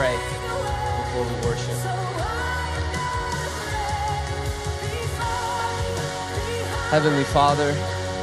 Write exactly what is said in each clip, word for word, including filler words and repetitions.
pray before we worship? Heavenly Father,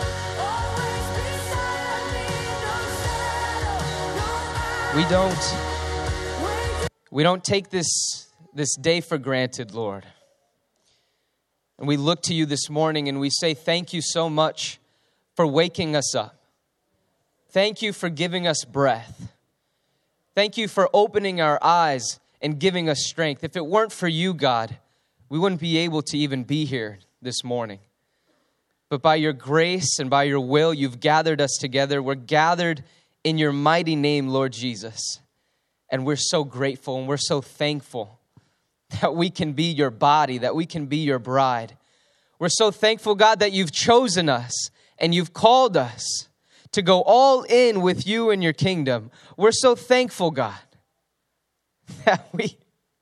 we don't we don't take this this day for granted, Lord. And we look to you this morning and we say thank you so much for waking us up. Thank you for giving us breath. Thank you for opening our eyes and giving us strength. If it weren't for you, God, we wouldn't be able to even be here this morning. But by your grace and by your will, you've gathered us together. We're gathered in your mighty name, Lord Jesus. And we're so grateful and we're so thankful that we can be your body, that we can be your bride. We're so thankful, God, that you've chosen us and you've called us to go all in with you and your kingdom. We're so thankful, God, that we...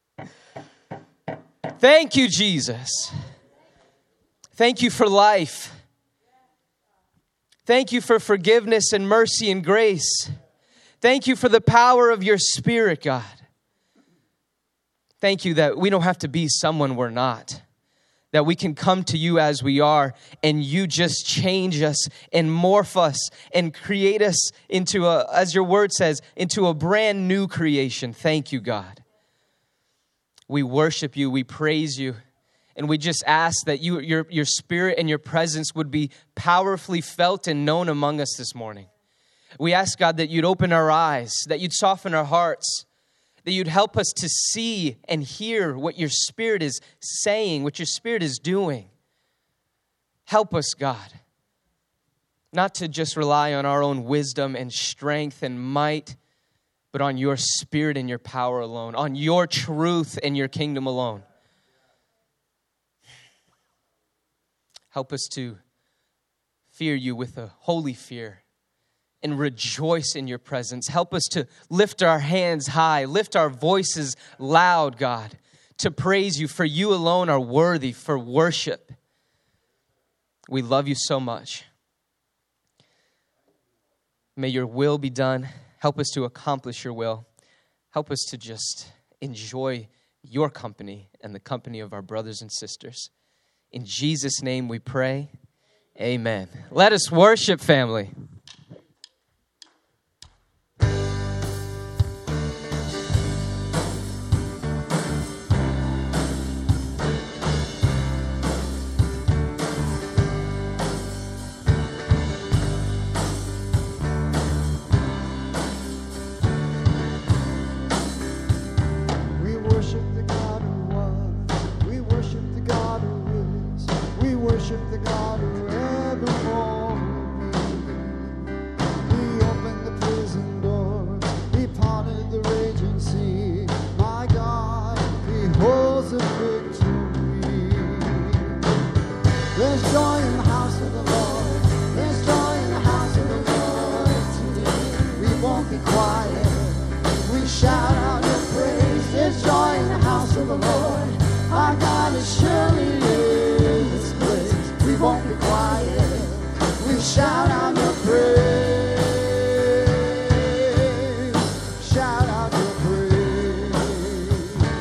Thank you, Jesus. Thank you for life. Thank you for forgiveness and mercy and grace. Thank you for the power of your Spirit, God. Thank you that we don't have to be someone we're not. That we can come to you as we are and you just change us and morph us and create us into a, as your word says, into a brand new creation. Thank you, God. We worship you, we praise you, and we just ask that you, your, your Spirit and your presence would be powerfully felt and known among us this morning. We ask, God, that you'd open our eyes, that you'd soften our hearts, that you'd help us to see and hear what your Spirit is saying, what your Spirit is doing. Help us, God, not to just rely on our own wisdom and strength and might, but on your Spirit and your power alone, on your truth and your kingdom alone. Help us to fear you with a holy fear and rejoice in your presence. Help us to lift our hands high, lift our voices loud, God, to praise you, for you alone are worthy for worship. We love you so much. May your will be done. Help us to accomplish your will. Help us to just enjoy your company and the company of our brothers and sisters. In Jesus' name we pray. Amen. Let us worship, family. The God who evermore will be. He opened the prison doors, he parted the raging sea. My God, he holds the victory. There's joy in the house of the Lord. There's joy in the house of the Lord today. We won't be quiet. We shout out your praise. There's joy in the house of the Lord. Our God is surely in this place. We won't be quiet. We shout out your praise. Shout out your praise.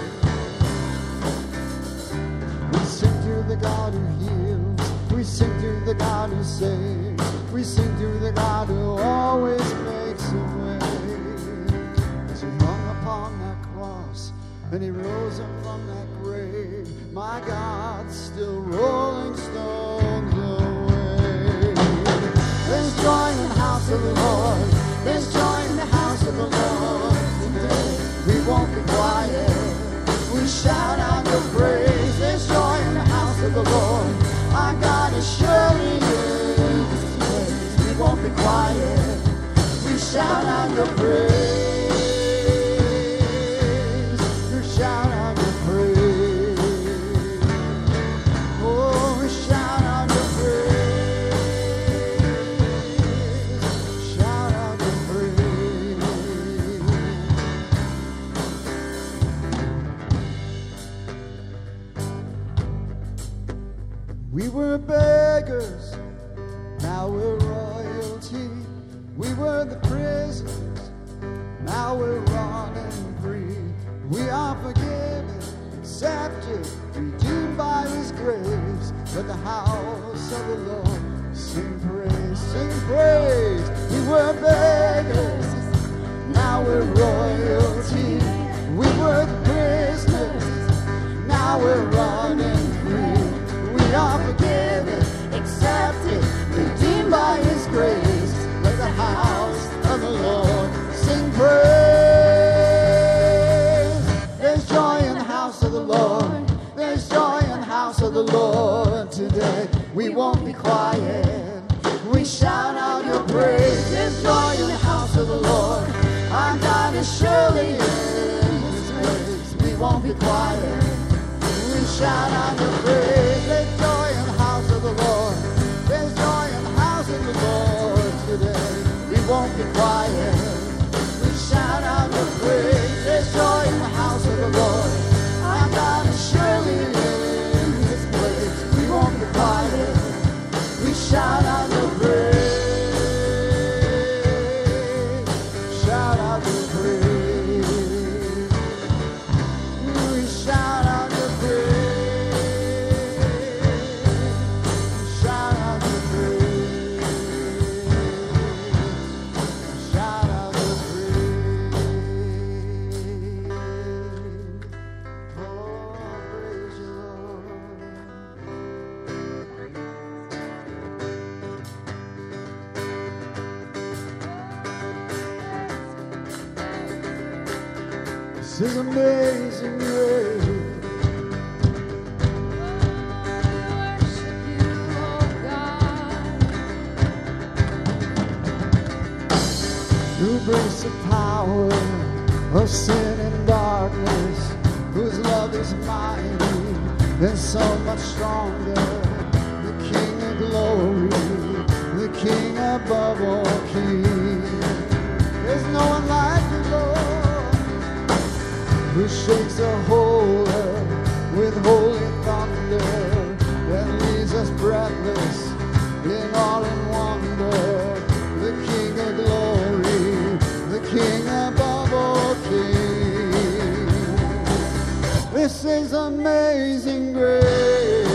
We sing to the God who heals. We sing to the God who saves. We sing to the God who always makes a way. As he hung upon that cross and he rose up from that grave, my God, still rolling stones away. There's joy in the house of the Lord. There's joy in the house of the Lord today. We won't be quiet. We shout out your praise. There's joy in the house of the Lord. Our God is surely in this place. We won't be quiet. We shout out your praise. You shout out your praise. Oh, we shout out your praise. Shout out your praise. We were beggars, now we're royalty. We were the prisoners, now we're running free. We are forgiven, accepted, redeemed by His grace. Let the house of the Lord sing praise, sing praise. We were beggars, now we're royalty. We were prisoners, now we're running free. We are forgiven, accepted, redeemed by His grace. Let the house of the Lord sing praise. There's joy in the house of the Lord. There's joy in the house of the Lord today. We won't be quiet. We shout out your praise. There's joy in the house of the Lord. Our God is surely in His place. We won't be quiet. We shout out your praise. There's joy in the house of the Lord. There's joy in the house of the Lord today. We won't be quiet. We shout out your praise. There's joy in the house of the Lord. Our God is surely in His place. We won't be quiet. We shout out your praise. Shout out your praise. We shout out your praise. Shout out your praise. Shout out your praise. Oh, praise you, Lord. This is amazing grace. Who brings the power of sin and darkness, whose love is mighty and so much stronger. The King of glory, the King above all kings. There's no one like you, Lord, who shakes the whole earth with holy thunder and leaves us breathless in awe and wonder. The King of glory, the King above all kings. This is amazing grace.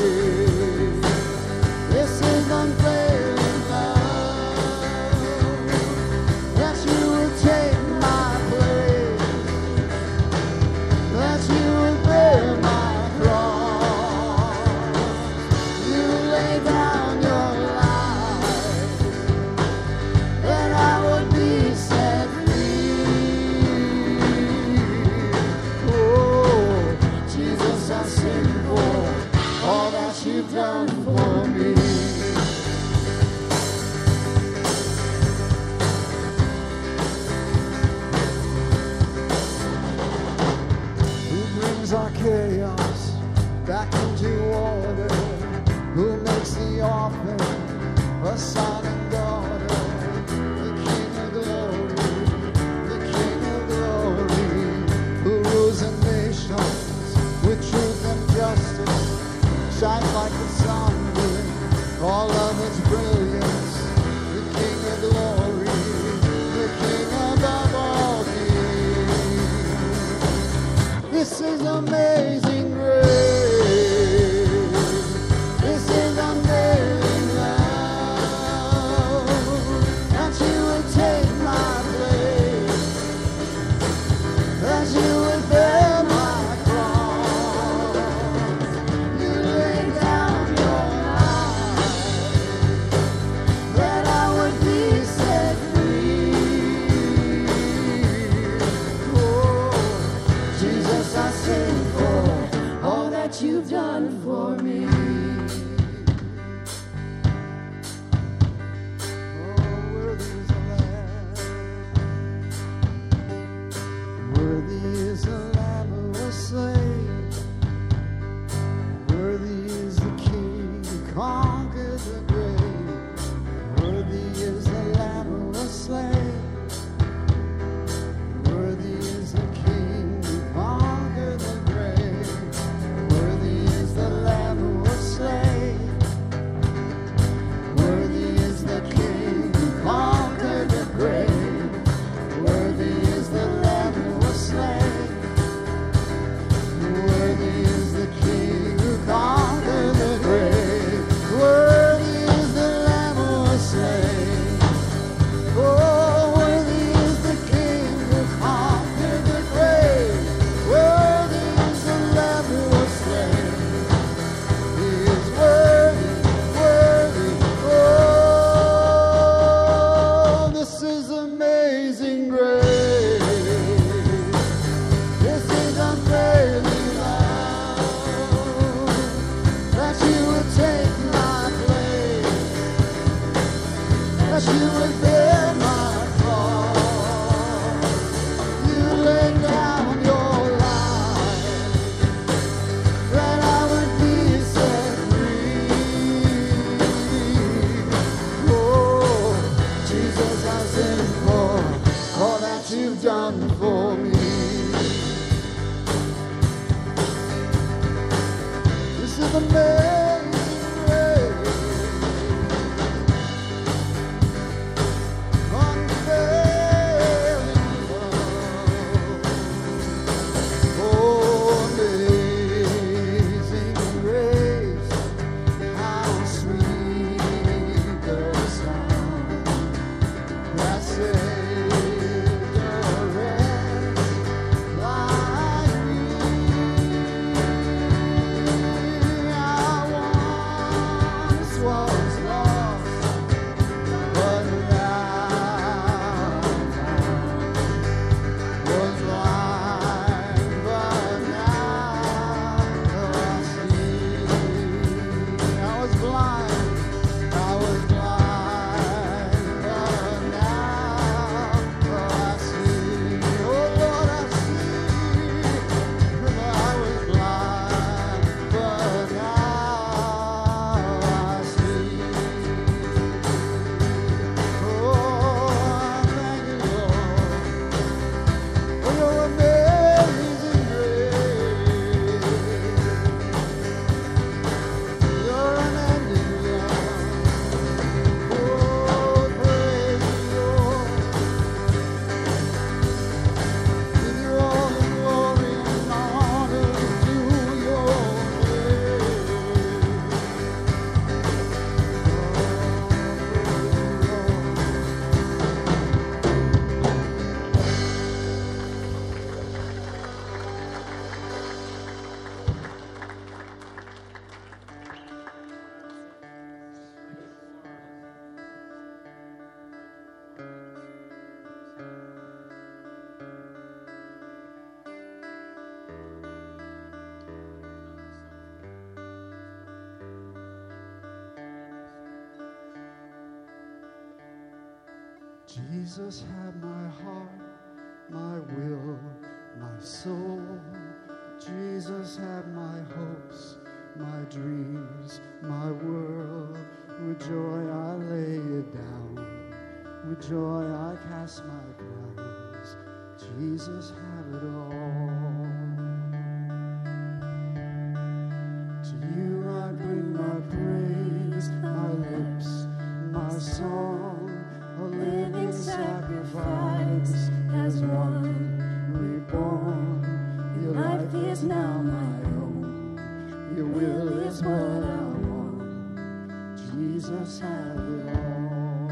This is unfailing love, that you would take my place, that you would bear my cross. You lay down your life, that I would be set free. Oh, Jesus, I sing for all that you've done for me. Who brings our chaos back into order? Who makes the orphan a son and daughter? The King of glory, the King of glory, who rules the nations with truth and justice, shines like the sun with all of its brilliance. The King of glory, the King above all kings. This is amazing grace. This is unfailing love, that you would take my place, that you would bear my cross. You lay down your life, that I would be set free. Oh, Jesus, I sing for all that you've done for me. Oh, worthy is the Lamb. Worthy is the Lamb who was slain. Worthy is the King who conquered the grave. Worthy is the Lamb who was slain. Worthy is the King who conquered the grave. Worthy is Jesus, have my heart, my will, my soul. Jesus, have my hopes, my dreams, my world. With joy I lay it down. With joy I cast my crowns. Jesus, have it all. To you I bring my praise, my lips, my song, a living sacrifice as one reborn. Your life is now my own. Your will is what I want. Jesus, have it all.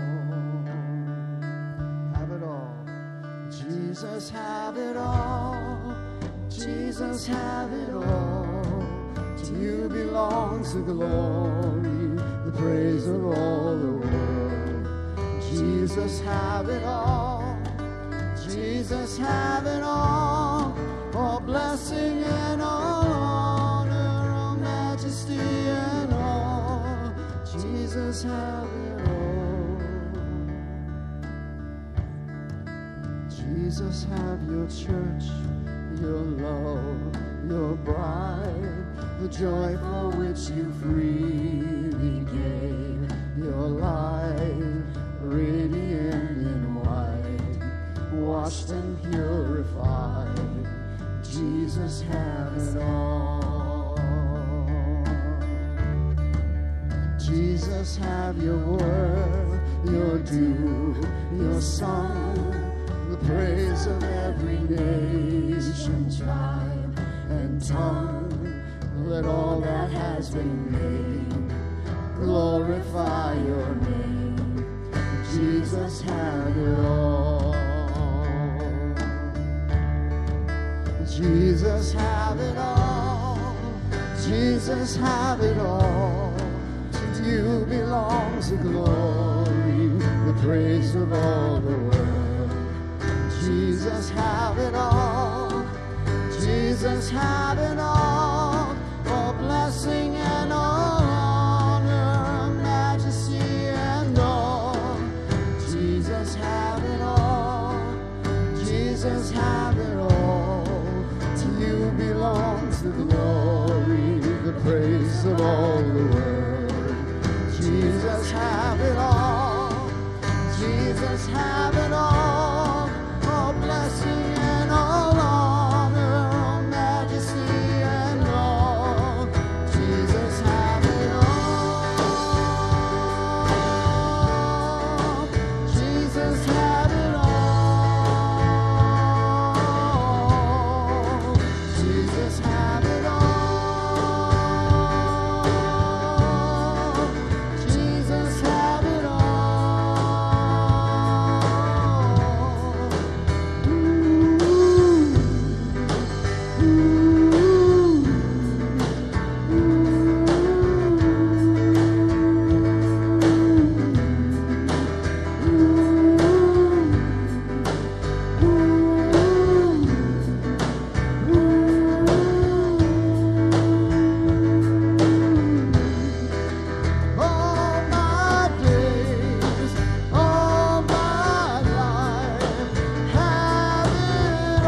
Have it all. Jesus, have it all. Jesus, have it all. To you belongs the glory, the praise of all the world. Jesus, have it all. Jesus, have it all. All blessing and all honor, all majesty and all. Jesus, have it all. Jesus, have your church, your love, your bride, the joy for which you freely gave your life, radiant in white, washed and purified. Jesus, have it all. Jesus, have your word, your due, your song, the praise of every nation, tribe, and tongue. Let all that has been made glorify your name. Jesus, have it all. Jesus, have it all. Jesus, have it all. To you belongs the glory, the praise of all the world. Jesus, have it all. Jesus, have it all. All blessing and all honor, majesty and all. Jesus, have it all. Jesus, have it all. To you belongs the glory, the praise of all the world. Jesus, have it all. Jesus, have it all. All blessing and all honor, all majesty and all. Jesus, have it all. Jesus, have it all. Jesus, have it all. Jesus, have it all. All my days, all my life, have it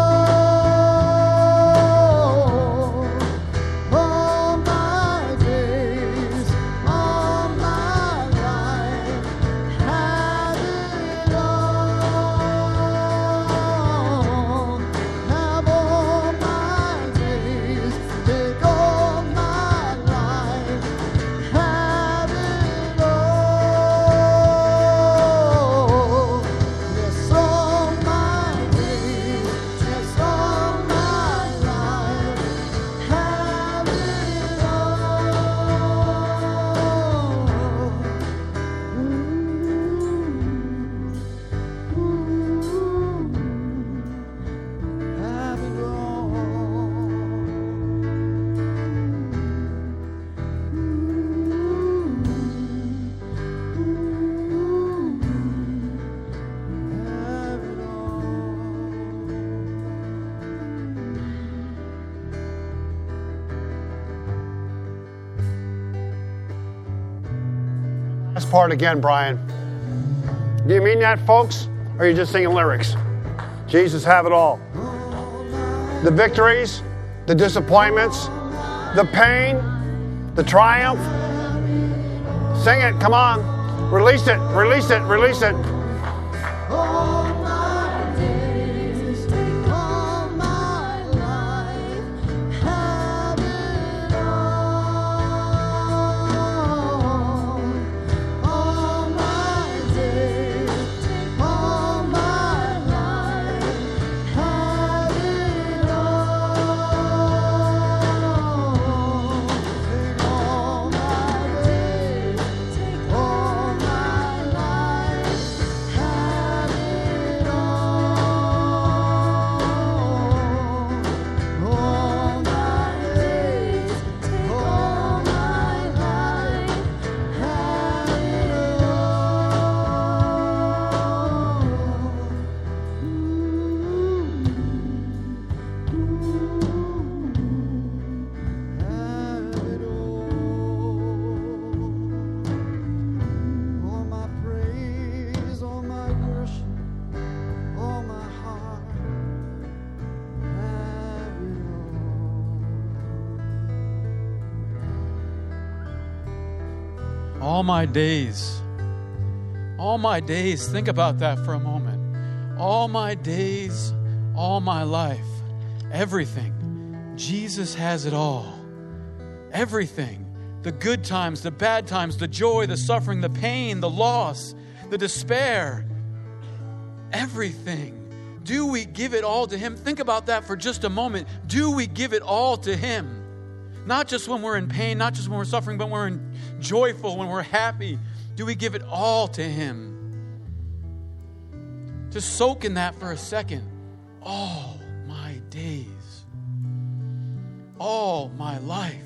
all. All my days, all my life, have it all. Have all my days, take all my life. Have it all. Yes, all my days, yes, all my life. Have it all. Have it Last part again, Brian. Do you mean that, folks? Or are you just singing lyrics? Jesus, have it all. The victories, the disappointments, the pain, the triumph. Sing it, come on. Release it, release it, release it. All my days, all my life, have it all. All my days, all my life, have it all. Take all my days, take all my life, have it all. All my days, take all my life, have it all. All my praise, all my worship, all my heart, have it all. All my days, all my days, think about that for a moment. All my days, all my life, everything. Jesus has it all. Everything. The good times, the bad times, the joy, the suffering, the pain, the loss, the despair. Everything. Do we give it all to Him? Think about that for just a moment. Do we give it all to Him? Not just when we're in pain, not just when we're suffering, but when we're in joyful, when we're happy. Do we give it all to Him? Just soak in that for a second. All my days. All my life.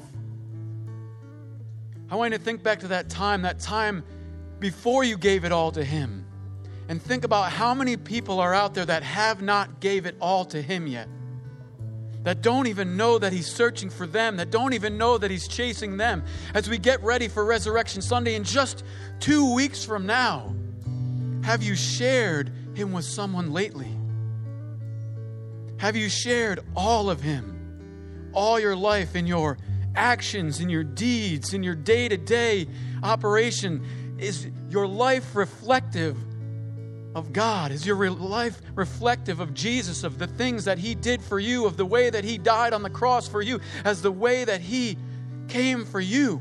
I want you to think back to that time, that time before you gave it all to Him. And think about how many people are out there that have not gave it all to Him yet. That don't even know that He's searching for them. That don't even know that He's chasing them. As we get ready for Resurrection Sunday in just two weeks from now, have you shared Him with someone lately? Have you shared all of Him? All your life in your actions, in your deeds, in your day-to-day operation? Is your life reflective of God? Is your re- life reflective of Jesus, of the things that He did for you, of the way that He died on the cross for you, as the way that He came for you?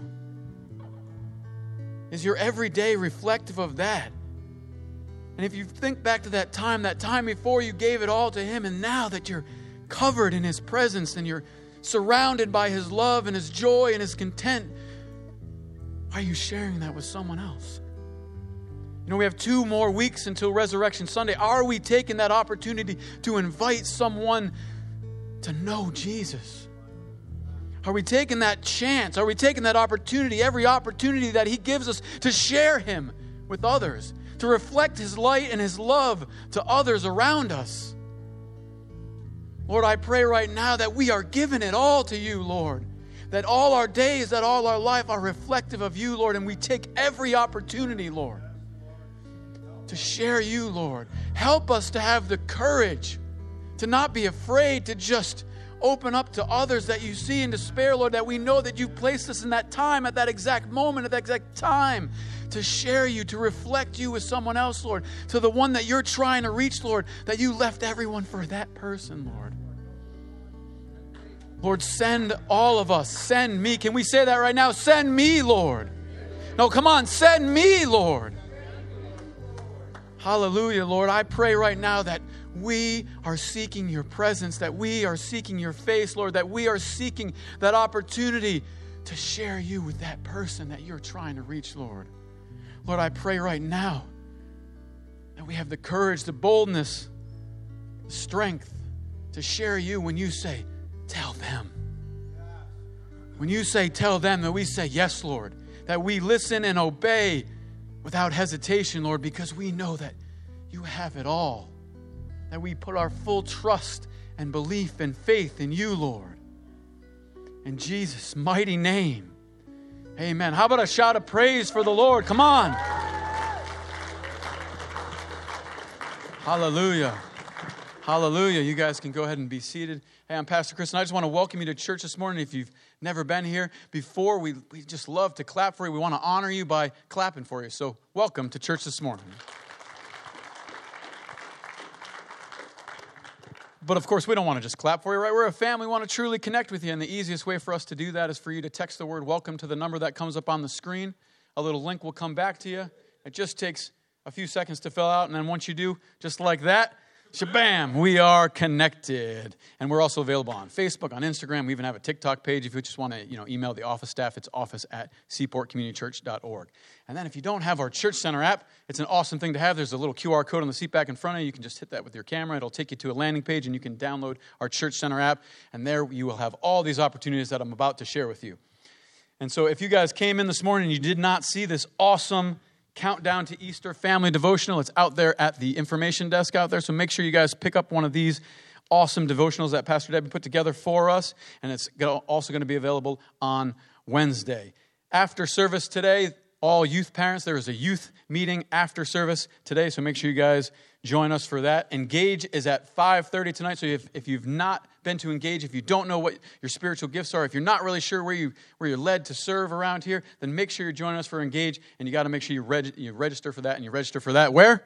Is your everyday reflective of that? And if you think back to that time, that time before you gave it all to Him, and now that you're covered in His presence and you're surrounded by His love and His joy and His content, are you sharing that with someone else? You know, we have two more weeks until Resurrection Sunday. Are we taking that opportunity to invite someone to know Jesus? Are we taking that chance? Are we taking that opportunity, every opportunity that He gives us, to share Him with others, to reflect His light and His love to others around us? Lord, I pray right now that we are giving it all to You, Lord. That all our days, that all our life are reflective of You, Lord. And we take every opportunity, Lord, to share You, Lord. Help us to have the courage to not be afraid to just open up to others that You see in despair, Lord, that we know that You've placed us in that time, at that exact moment, at that exact time, to share You, to reflect You with someone else, Lord, to the one that You're trying to reach, Lord, that You left everyone for that person, Lord. Lord, send all of us. Send me. Can we say that right now? Send me, Lord. No, come on. Send me, Lord. Hallelujah, Lord. I pray right now that we are seeking Your presence, that we are seeking Your face, Lord, that we are seeking that opportunity to share You with that person that You're trying to reach, Lord. Lord, I pray right now that we have the courage, the boldness, the strength to share You when You say, tell them. When You say, tell them, that we say, yes, Lord. That we listen and obey without hesitation, Lord, because we know that You have it all. That we put our full trust and belief and faith in You, Lord. In Jesus' mighty name, amen. How about a shout of praise for the Lord? Come on. Hallelujah. Hallelujah. You guys can go ahead and be seated. Hey, I'm Pastor Chris, and I just want to welcome you to church this morning. If you've never been here before, we, we just love to clap for you. We want to honor you by clapping for you. So welcome to church this morning. But of course, we don't want to just clap for you, right? We're a family. We want to truly connect with you. And the easiest way for us to do that is for you to text the word welcome to the number that comes up on the screen. A little link will come back to you. It just takes a few seconds to fill out. And then once you do, just like that, shabam, we are connected. And we're also available on Facebook, on Instagram. We even have a TikTok page. If you just want to, you know, email the office staff, it's office at seaport community church dot org. And then if you don't have our Church Center app, it's an awesome thing to have. There's a little Q R code on the seat back in front of you. You can just hit that with your camera. It'll take you to a landing page, and you can download our Church Center app. And there you will have all these opportunities that I'm about to share with you. And so if you guys came in this morning and you did not see this awesome Countdown to Easter Family Devotional, it's out there at the information desk out there. So make sure you guys pick up one of these awesome devotionals that Pastor Debbie put together for us. And it's also going to be available on Wednesday. After service today, all youth parents, there is a youth meeting after service today. So make sure you guys join us for that. Engage is at five thirty tonight. So if, if you've not been to Engage, if you don't know what your spiritual gifts are, if you're not really sure where, you, where you're led to serve around here, then make sure you're joining us for Engage. And you got to make sure you, reg, you register for that. And you register for that where?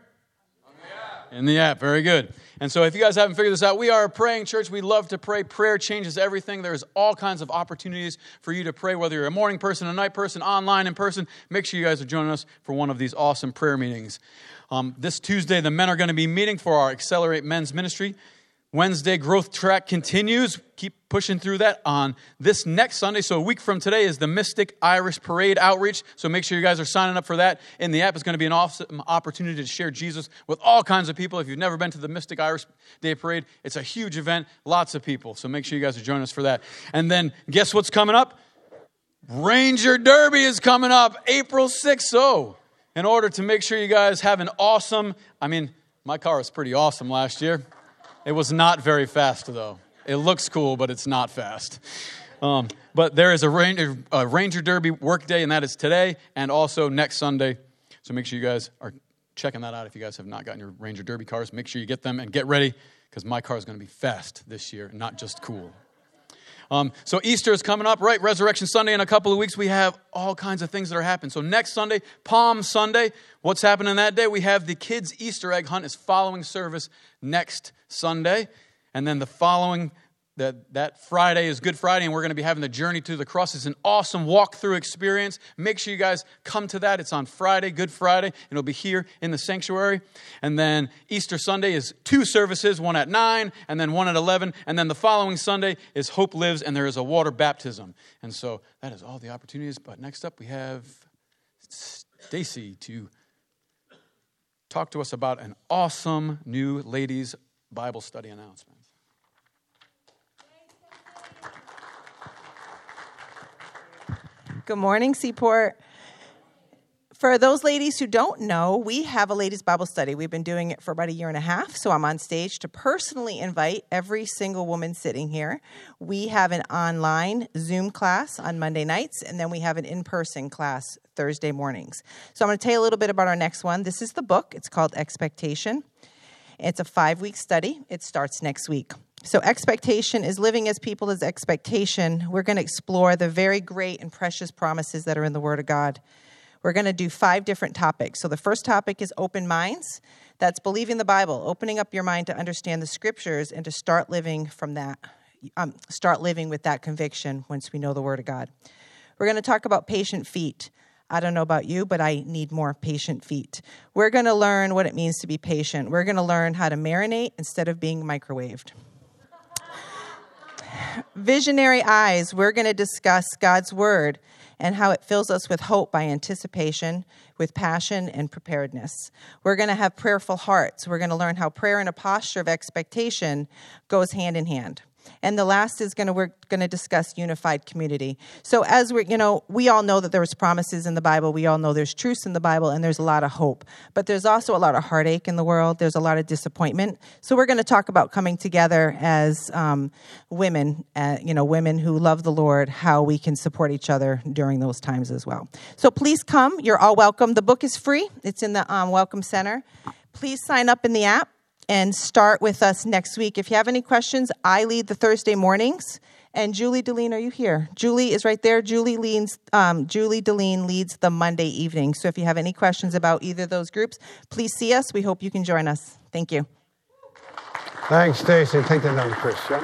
In the app. Very good. And so if you guys haven't figured this out, we are a praying church. We love to pray. Prayer changes everything. There's all kinds of opportunities for you to pray, whether you're a morning person, a night person, online, in person. Make sure you guys are joining us for one of these awesome prayer meetings. Um, this Tuesday, the men are going to be meeting for our Accelerate Men's Ministry. Wednesday, Growth Track continues. Keep pushing through that on this next Sunday. So a week from today is the Mystic Irish Parade Outreach. So make sure you guys are signing up for that. In the app, it's going to be an awesome opportunity to share Jesus with all kinds of people. If you've never been to the Mystic Irish Day Parade, it's a huge event, lots of people. So make sure you guys are joining us for that. And then guess what's coming up? Ranger Derby is coming up April sixth. So in order to make sure you guys have an awesome, I mean, my car was pretty awesome last year. It was not very fast, though. It looks cool, but it's not fast. Um, but there is a Ranger, a Ranger Derby work day, and that is today and also next Sunday. So make sure you guys are checking that out. If you guys have not gotten your Ranger Derby cars, make sure you get them and get ready, because my car is going to be fast this year, not just cool. Um, so Easter is coming up, right? Resurrection Sunday in a couple of weeks. We have all kinds of things that are happening. So next Sunday, Palm Sunday. What's happening that day? We have the kids' Easter egg hunt is following service next Sunday. And then the following, that, that Friday is Good Friday, and we're going to be having the Journey to the Cross. It's an awesome walkthrough experience. Make sure you guys come to that. It's on Friday, Good Friday, and it'll be here in the sanctuary. And then Easter Sunday is two services, one at nine and then one at eleven. And then the following Sunday is Hope Lives, and there is a water baptism. And so that is all the opportunities. But next up, we have Stacy to talk to us about an awesome new ladies' Bible study announcement. Good morning, Seaport. For those ladies who don't know, we have a ladies' Bible study. We've been doing it for about a year and a half, so I'm on stage to personally invite every single woman sitting here. We have an online Zoom class on Monday nights, and then we have an in-person class Thursday mornings. So I'm going to tell you a little bit about our next one. This is the book. It's called Expectation. It's a five-week study. It starts next week. So expectation is living as people as expectation. We're going to explore the very great and precious promises that are in the Word of God. We're going to do five different topics. So the first topic is open minds. That's believing the Bible, opening up your mind to understand the Scriptures and to start living from that, um, start living with that conviction once we know the Word of God. We're going to talk about patient feet. I don't know about you, but I need more patient feet. We're going to learn what it means to be patient. We're going to learn how to marinate instead of being microwaved. Visionary eyes, we're going to discuss God's Word and how it fills us with hope by anticipation, with passion and preparedness. We're going to have prayerful hearts. We're going to learn how prayer and a posture of expectation goes hand in hand. And the last is going to, we're going to discuss unified community. So as we're, you know, we all know that there's promises in the Bible. We all know there's truths in the Bible, and there's a lot of hope. But there's also a lot of heartache in the world. There's a lot of disappointment. So we're going to talk about coming together as um, women, uh, you know, women who love the Lord, how we can support each other during those times as well. So please come. You're all welcome. The book is free. It's in the um, Welcome Center. Please sign up in the app. and start with us next week. If you have any questions, I lead the Thursday mornings. And Julie Deline, are you here? Julie is right there. Julie leads, um, Julie Deline leads the Monday evening. So if you have any questions about either of those groups, please see us. We hope you can join us. Thank you. Thanks, Stacy. Take that down, Chris. Yeah.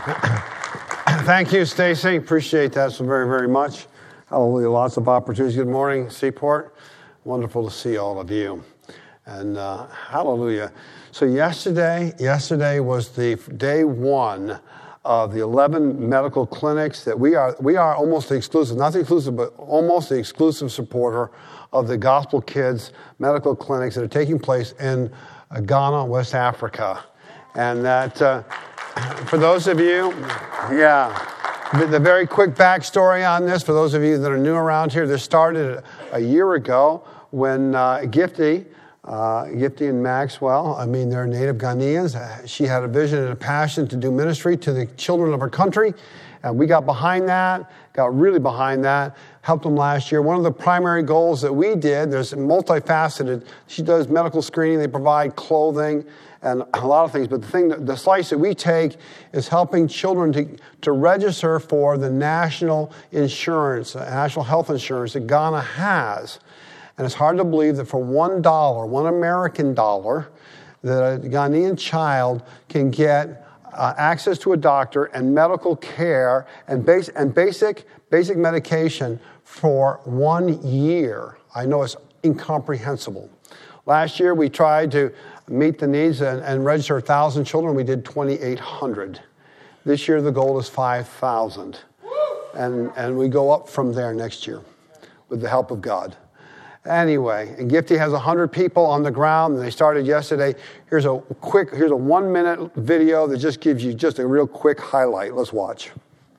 Thank you, Stacy. Appreciate that so very, very much. Hallelujah. Lots of opportunities. Good morning, Seaport. Wonderful to see all of you. And uh, hallelujah. So yesterday, yesterday was the day one of the eleven medical clinics that we are, we are almost the exclusive, not the exclusive, but almost the exclusive supporter of the Gospel Kids medical clinics that are taking place in uh, Ghana, West Africa. And that, uh, for those of you, yeah, the, the very quick backstory on this, for those of you that are new around here, this started a year ago when uh, Gifty, Uh, Gifty and Maxwell, I mean, they're native Ghanaians. Uh, she had a vision and a passion to do ministry to the children of her country. And we got behind that, got really behind that, helped them last year. One of the primary goals that we did, there's multifaceted. She does medical screening. They provide clothing and a lot of things. But the thing, the slice that we take is helping children to, to register for the national insurance, uh, national health insurance that Ghana has. And it's hard to believe that for one dollar, one American dollar, that a Ghanaian child can get uh, access to a doctor and medical care and, base, and basic, basic medication for one year. I know it's incomprehensible. Last year, we tried to meet the needs and, and register one thousand children. We did twenty-eight hundred. This year, the goal is five thousand. And, and we go up from there next year with the help of God. Anyway, and Gifty has one hundred people on the ground, and they started yesterday. Here's a quick, here's a one-minute video that just gives you just a real quick highlight. Let's watch.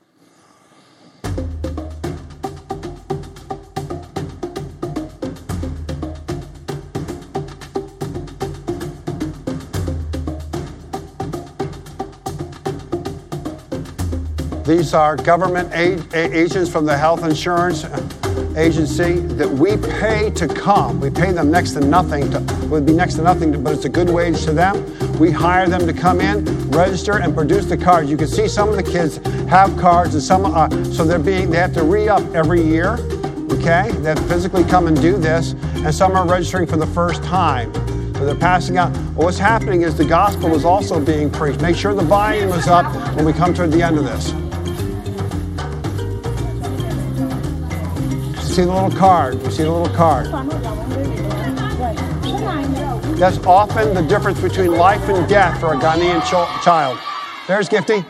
These are government aid, agents from the health insurance agency that we pay to come. We pay them next to nothing. To, it would be next to nothing, but it's a good wage to them. We hire them to come in, register, and produce the cards. You can see some of the kids have cards, and some are, so they're being they have to re-up every year. Okay, they have to physically come and do this, and some are registering for the first time. So they're passing out. Well, what's happening is the gospel is also being preached. Make sure the volume is up when we come toward the end of this. See the little card. You see the little card. That's often the difference between life and death for a Ghanaian ch- child. There's Gifty.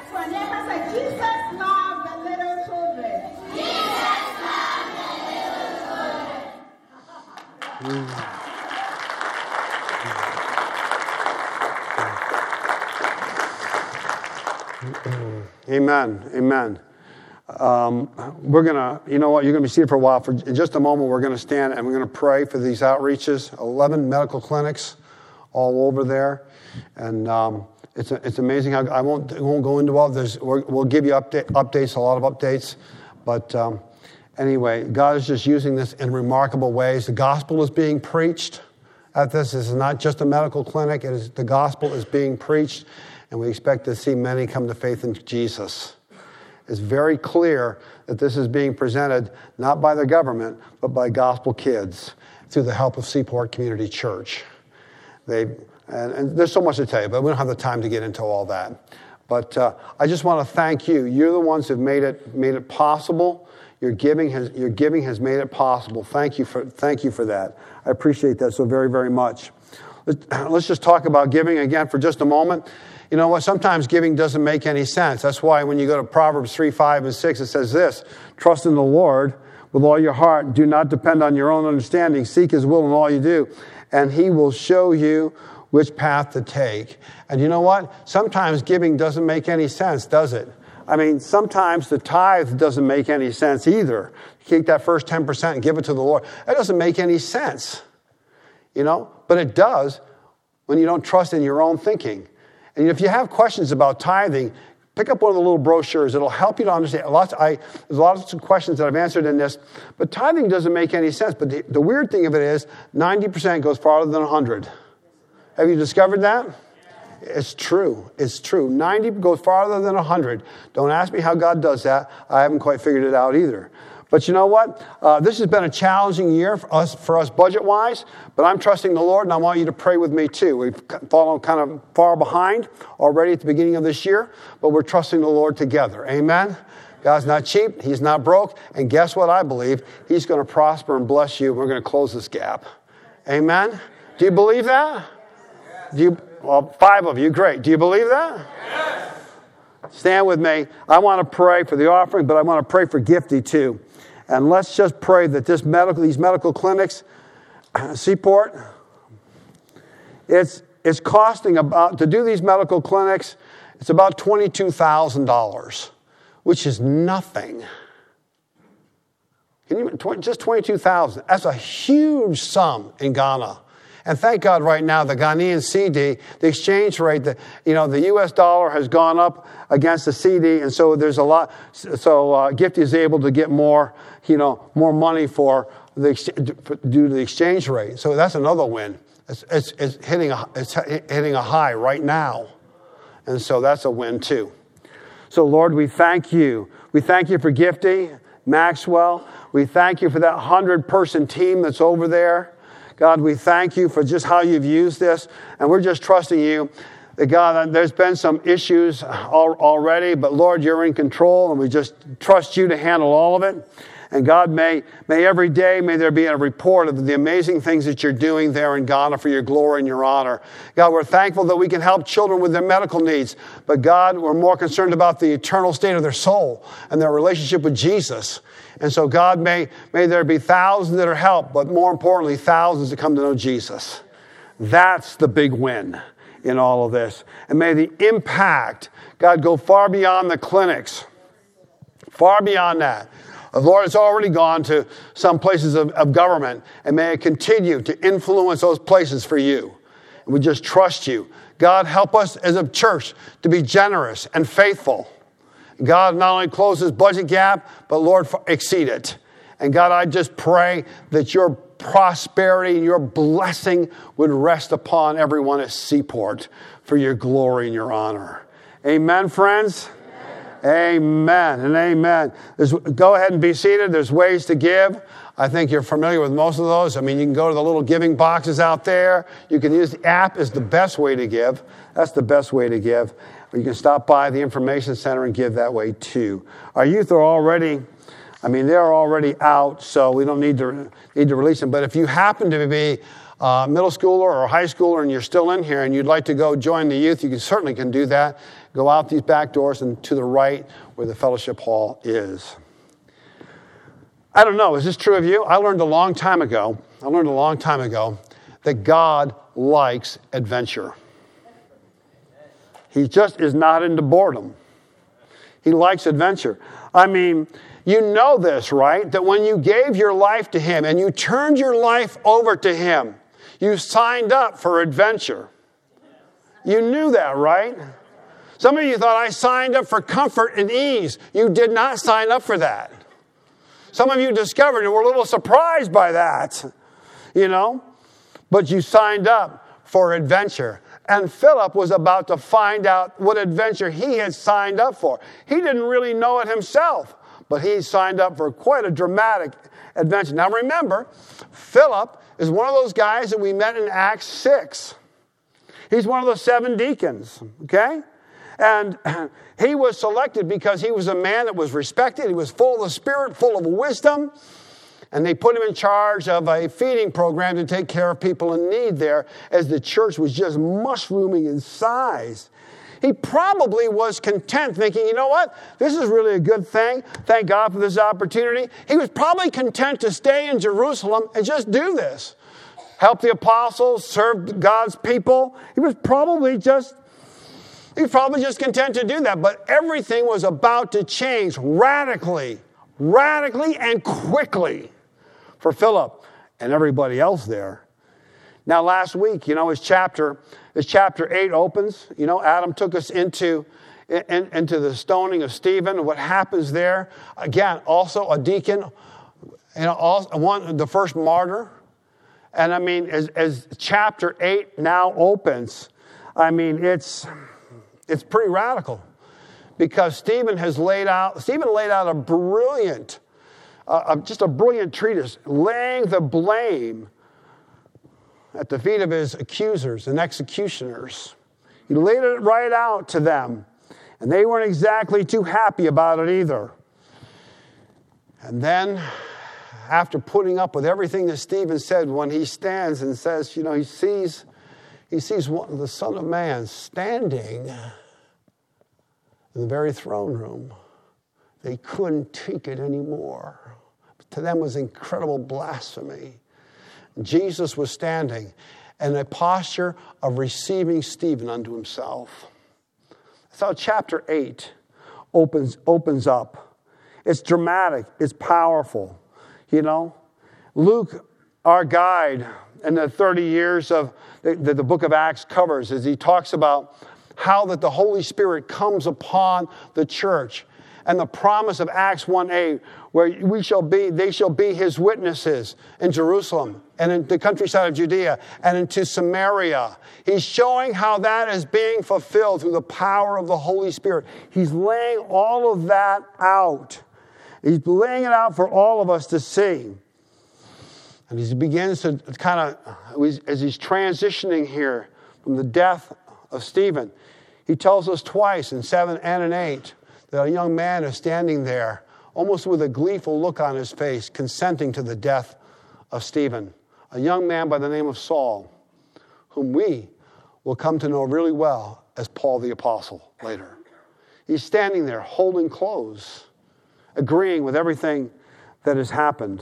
Amen. Amen. Um, we're going to, you know what, you're going to be seated for a while. For in just a moment, we're going to stand and we're going to pray for these outreaches. eleven medical clinics all over there. And um, it's it's amazing how, I won't, I won't go into all this. We're, we'll give you update, updates, a lot of updates. But um, anyway, God is just using this in remarkable ways. The gospel is being preached at this. This is not just a medical clinic. It is, the gospel is being preached. And we expect to see many come to faith in Jesus. It's very clear that this is being presented not by the government, but by gospel kids through the help of Seaport Community Church. They and, and there's so much to tell you, but we don't have the time to get into all that. But uh, I just want to thank you. You're the ones who've made it made it possible. Your giving has your giving has made it possible. Thank you for thank you for that. I appreciate that so very very much. Let's, let's just talk about giving again for just a moment. You know what? Sometimes giving doesn't make any sense. That's why when you go to Proverbs three, five, and six, it says this: trust in the Lord with all your heart. Do not depend on your own understanding. Seek His will in all you do, and He will show you which path to take. And you know what? Sometimes giving doesn't make any sense, does it? I mean, sometimes the tithe doesn't make any sense either. You take that first ten percent and give it to the Lord. That doesn't make any sense, you know? But it does when you don't trust in your own thinking. And if you have questions about tithing, pick up one of the little brochures. It'll help you to understand. Lots, I, there's lots of questions that I've answered in this. But tithing doesn't make any sense. But the, the weird thing of it is ninety percent goes farther than one hundred. Have you discovered that? It's true. It's true. ninety goes farther than one hundred. Don't ask me how God does that. I haven't quite figured it out either. But you know what? Uh, this has been a challenging year for us, for us budget-wise, but I'm trusting the Lord, and I want you to pray with me too. We've fallen kind of far behind already at the beginning of this year, but we're trusting the Lord together. Amen? God's not cheap. He's not broke. And guess what I believe? He's going to prosper and bless you, and we're going to close this gap. Amen? Do you believe that? Do you? Well, five of you. Great. Do you believe that? Yes. Stand with me. I want to pray for the offering, but I want to pray for Gifty too. And let's just pray that this medical, these medical clinics, Seaport, it's it's costing about, to do these medical clinics, it's about twenty-two thousand dollars, which is nothing. Can you, just twenty-two thousand dollars. That's a huge sum in Ghana. And thank God right now, the Ghanaian C D, the exchange rate, the, you know, the U S dollar has gone up against the C D, and so there's a lot, so uh, Gifty is able to get more, you know, more money for the due to the exchange rate. So that's another win. It's, it's, it's hitting a, it's hitting a high right now. And so that's a win too. So Lord, we thank you. We thank you for Gifty, Maxwell. We thank you for that hundred-person team that's over there. God, we thank you for just how you've used this, and we're just trusting you. That God, there's been some issues already, but Lord, you're in control, and we just trust you to handle all of it. And God, may, may every day, may there be a report of the amazing things that you're doing there in Ghana for your glory and your honor. God, we're thankful that we can help children with their medical needs, but God, we're more concerned about the eternal state of their soul and their relationship with Jesus. And so, God, may, may there be thousands that are helped, but more importantly, thousands that come to know Jesus. That's the big win in all of this. And may the impact, God, go far beyond the clinics, far beyond that. The Lord has already gone to some places of, of government, and may it continue to influence those places for you. And we just trust you. God, help us as a church to be generous and faithful. God, not only close this budget gap, but Lord, exceed it. And God, I just pray that your prosperity and your blessing would rest upon everyone at Seaport for your glory and your honor. Amen, friends? Amen and amen. There's, go ahead and be seated. There's ways to give. I think you're familiar with most of those. I mean, you can go to the little giving boxes out there. You can use the app is the best way to give. That's the best way to give. Or you can stop by the information center and give that way too. Our youth are already, I mean, they're already out, so we don't need to need to release them. But if you happen to be a middle schooler or a high schooler and you're still in here and you'd like to go join the youth, you can certainly can do that. Go out these back doors and to the right where the fellowship hall is. I don't know, is this true of you? I learned a long time ago, I learned a long time ago that God likes adventure. He just is not into boredom. He likes adventure. I mean, you know this, right? That when you gave your life to Him and you turned your life over to Him, you signed up for adventure. You knew that, right? Some of you thought, I signed up for comfort and ease. You did not sign up for that. Some of you discovered and were a little surprised by that, you know. But you signed up for adventure. And Philip was about to find out what adventure he had signed up for. He didn't really know it himself, but he signed up for quite a dramatic adventure. Now remember, Philip is one of those guys that we met in Acts six. He's one of the seven deacons, okay? And he was selected because he was a man that was respected. He was full of the Spirit, full of wisdom. And they put him in charge of a feeding program to take care of people in need there as the church was just mushrooming in size. He probably was content thinking, you know what? This is really a good thing. Thank God for this opportunity. He was probably content to stay in Jerusalem and just do this. Help the apostles, serve God's people. He was probably just He was probably just content to do that, but everything was about to change radically, radically and quickly for Philip and everybody else there. Now, last week, you know, his chapter, his chapter eight opens. You know, Adam took us into, in, into the stoning of Stephen and what happens there. Again, also a deacon, you know, also one, the first martyr. And I mean, as, as chapter eight now opens, I mean, it's it's pretty radical. Because Stephen has laid out, Stephen laid out a brilliant, uh, just a brilliant treatise, laying the blame at the feet of his accusers and executioners. He laid it right out to them, and they weren't exactly too happy about it either. And then, after putting up with everything that Stephen said, when he stands and says, you know, he sees, he sees one, the Son of Man standing in the very throne room. They couldn't take it anymore. To them was incredible blasphemy. Jesus was standing in a posture of receiving Stephen unto himself. That's how chapter eight opens, opens up. It's dramatic. It's powerful. You know, Luke, our guide in the thirty years of that the, the book of Acts covers, as he talks about how that the Holy Spirit comes upon the church, and the promise of Acts one eight, where we shall be, they shall be his witnesses in Jerusalem and in the countryside of Judea and into Samaria. He's showing how that is being fulfilled through the power of the Holy Spirit. He's laying all of that out. He's laying it out for all of us to see. And he begins to kind of, as he's transitioning here from the death of Stephen, he tells us twice in seven and in eight that a young man is standing there, almost with a gleeful look on his face, consenting to the death of Stephen. A young man by the name of Saul, whom we will come to know really well as Paul the Apostle later. He's standing there holding clothes, agreeing with everything that has happened.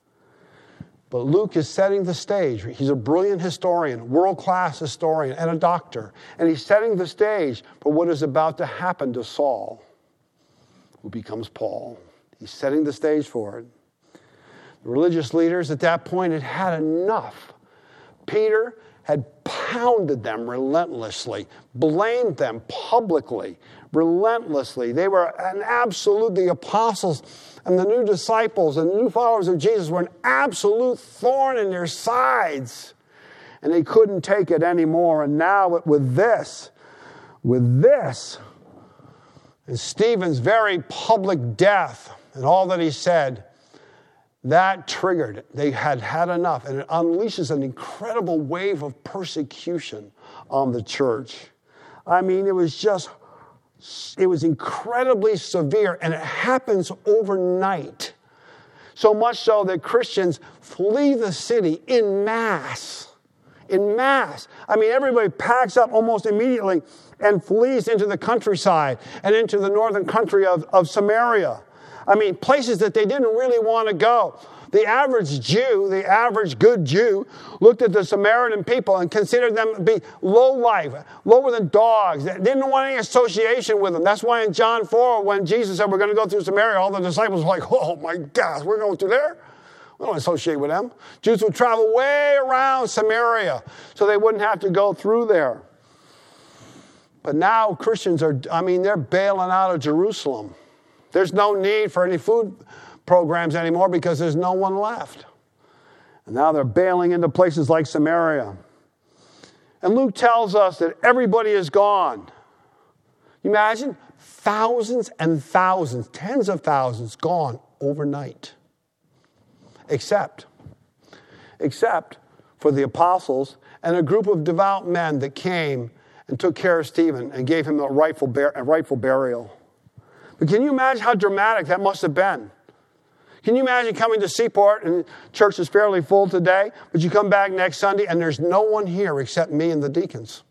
But Luke is setting the stage. He's a brilliant historian, world-class historian, and a doctor. And he's setting the stage for what is about to happen to Saul, who becomes Paul. He's setting the stage for it. The religious leaders at that point had had enough. Peter had pounded them relentlessly, blamed them publicly, relentlessly. They were an absolute, the apostles and the new disciples and the new followers of Jesus were an absolute thorn in their sides. And they couldn't take it anymore. And now with this, with this, and Stephen's very public death and all that he said, that triggered it. They had had enough. And it unleashes an incredible wave of persecution on the church. I mean, it was just, it was incredibly severe. And it happens overnight. So much so that Christians flee the city in mass. In mass. I mean, everybody packs up almost immediately and flees into the countryside and into the northern country of, of Samaria. I mean, places that they didn't really want to go. The average Jew, the average good Jew, looked at the Samaritan people and considered them to be low life, lower than dogs. They didn't want any association with them. That's why in John four, when Jesus said, we're going to go through Samaria, all the disciples were like, oh my gosh, we're going through there? We don't associate with them. Jews would travel way around Samaria so they wouldn't have to go through there. But now Christians are, I mean, they're bailing out of Jerusalem. There's no need for any food programs anymore because there's no one left. And now they're bailing into places like Samaria. And Luke tells us that everybody is gone. You imagine? Thousands and thousands, tens of thousands gone overnight. Except, except for the apostles and a group of devout men that came and took care of Stephen and gave him a rightful, bur- a rightful burial. But can you imagine how dramatic that must have been? Can you imagine coming to Seaport and church is fairly full today, but you come back next Sunday and there's no one here except me and the deacons.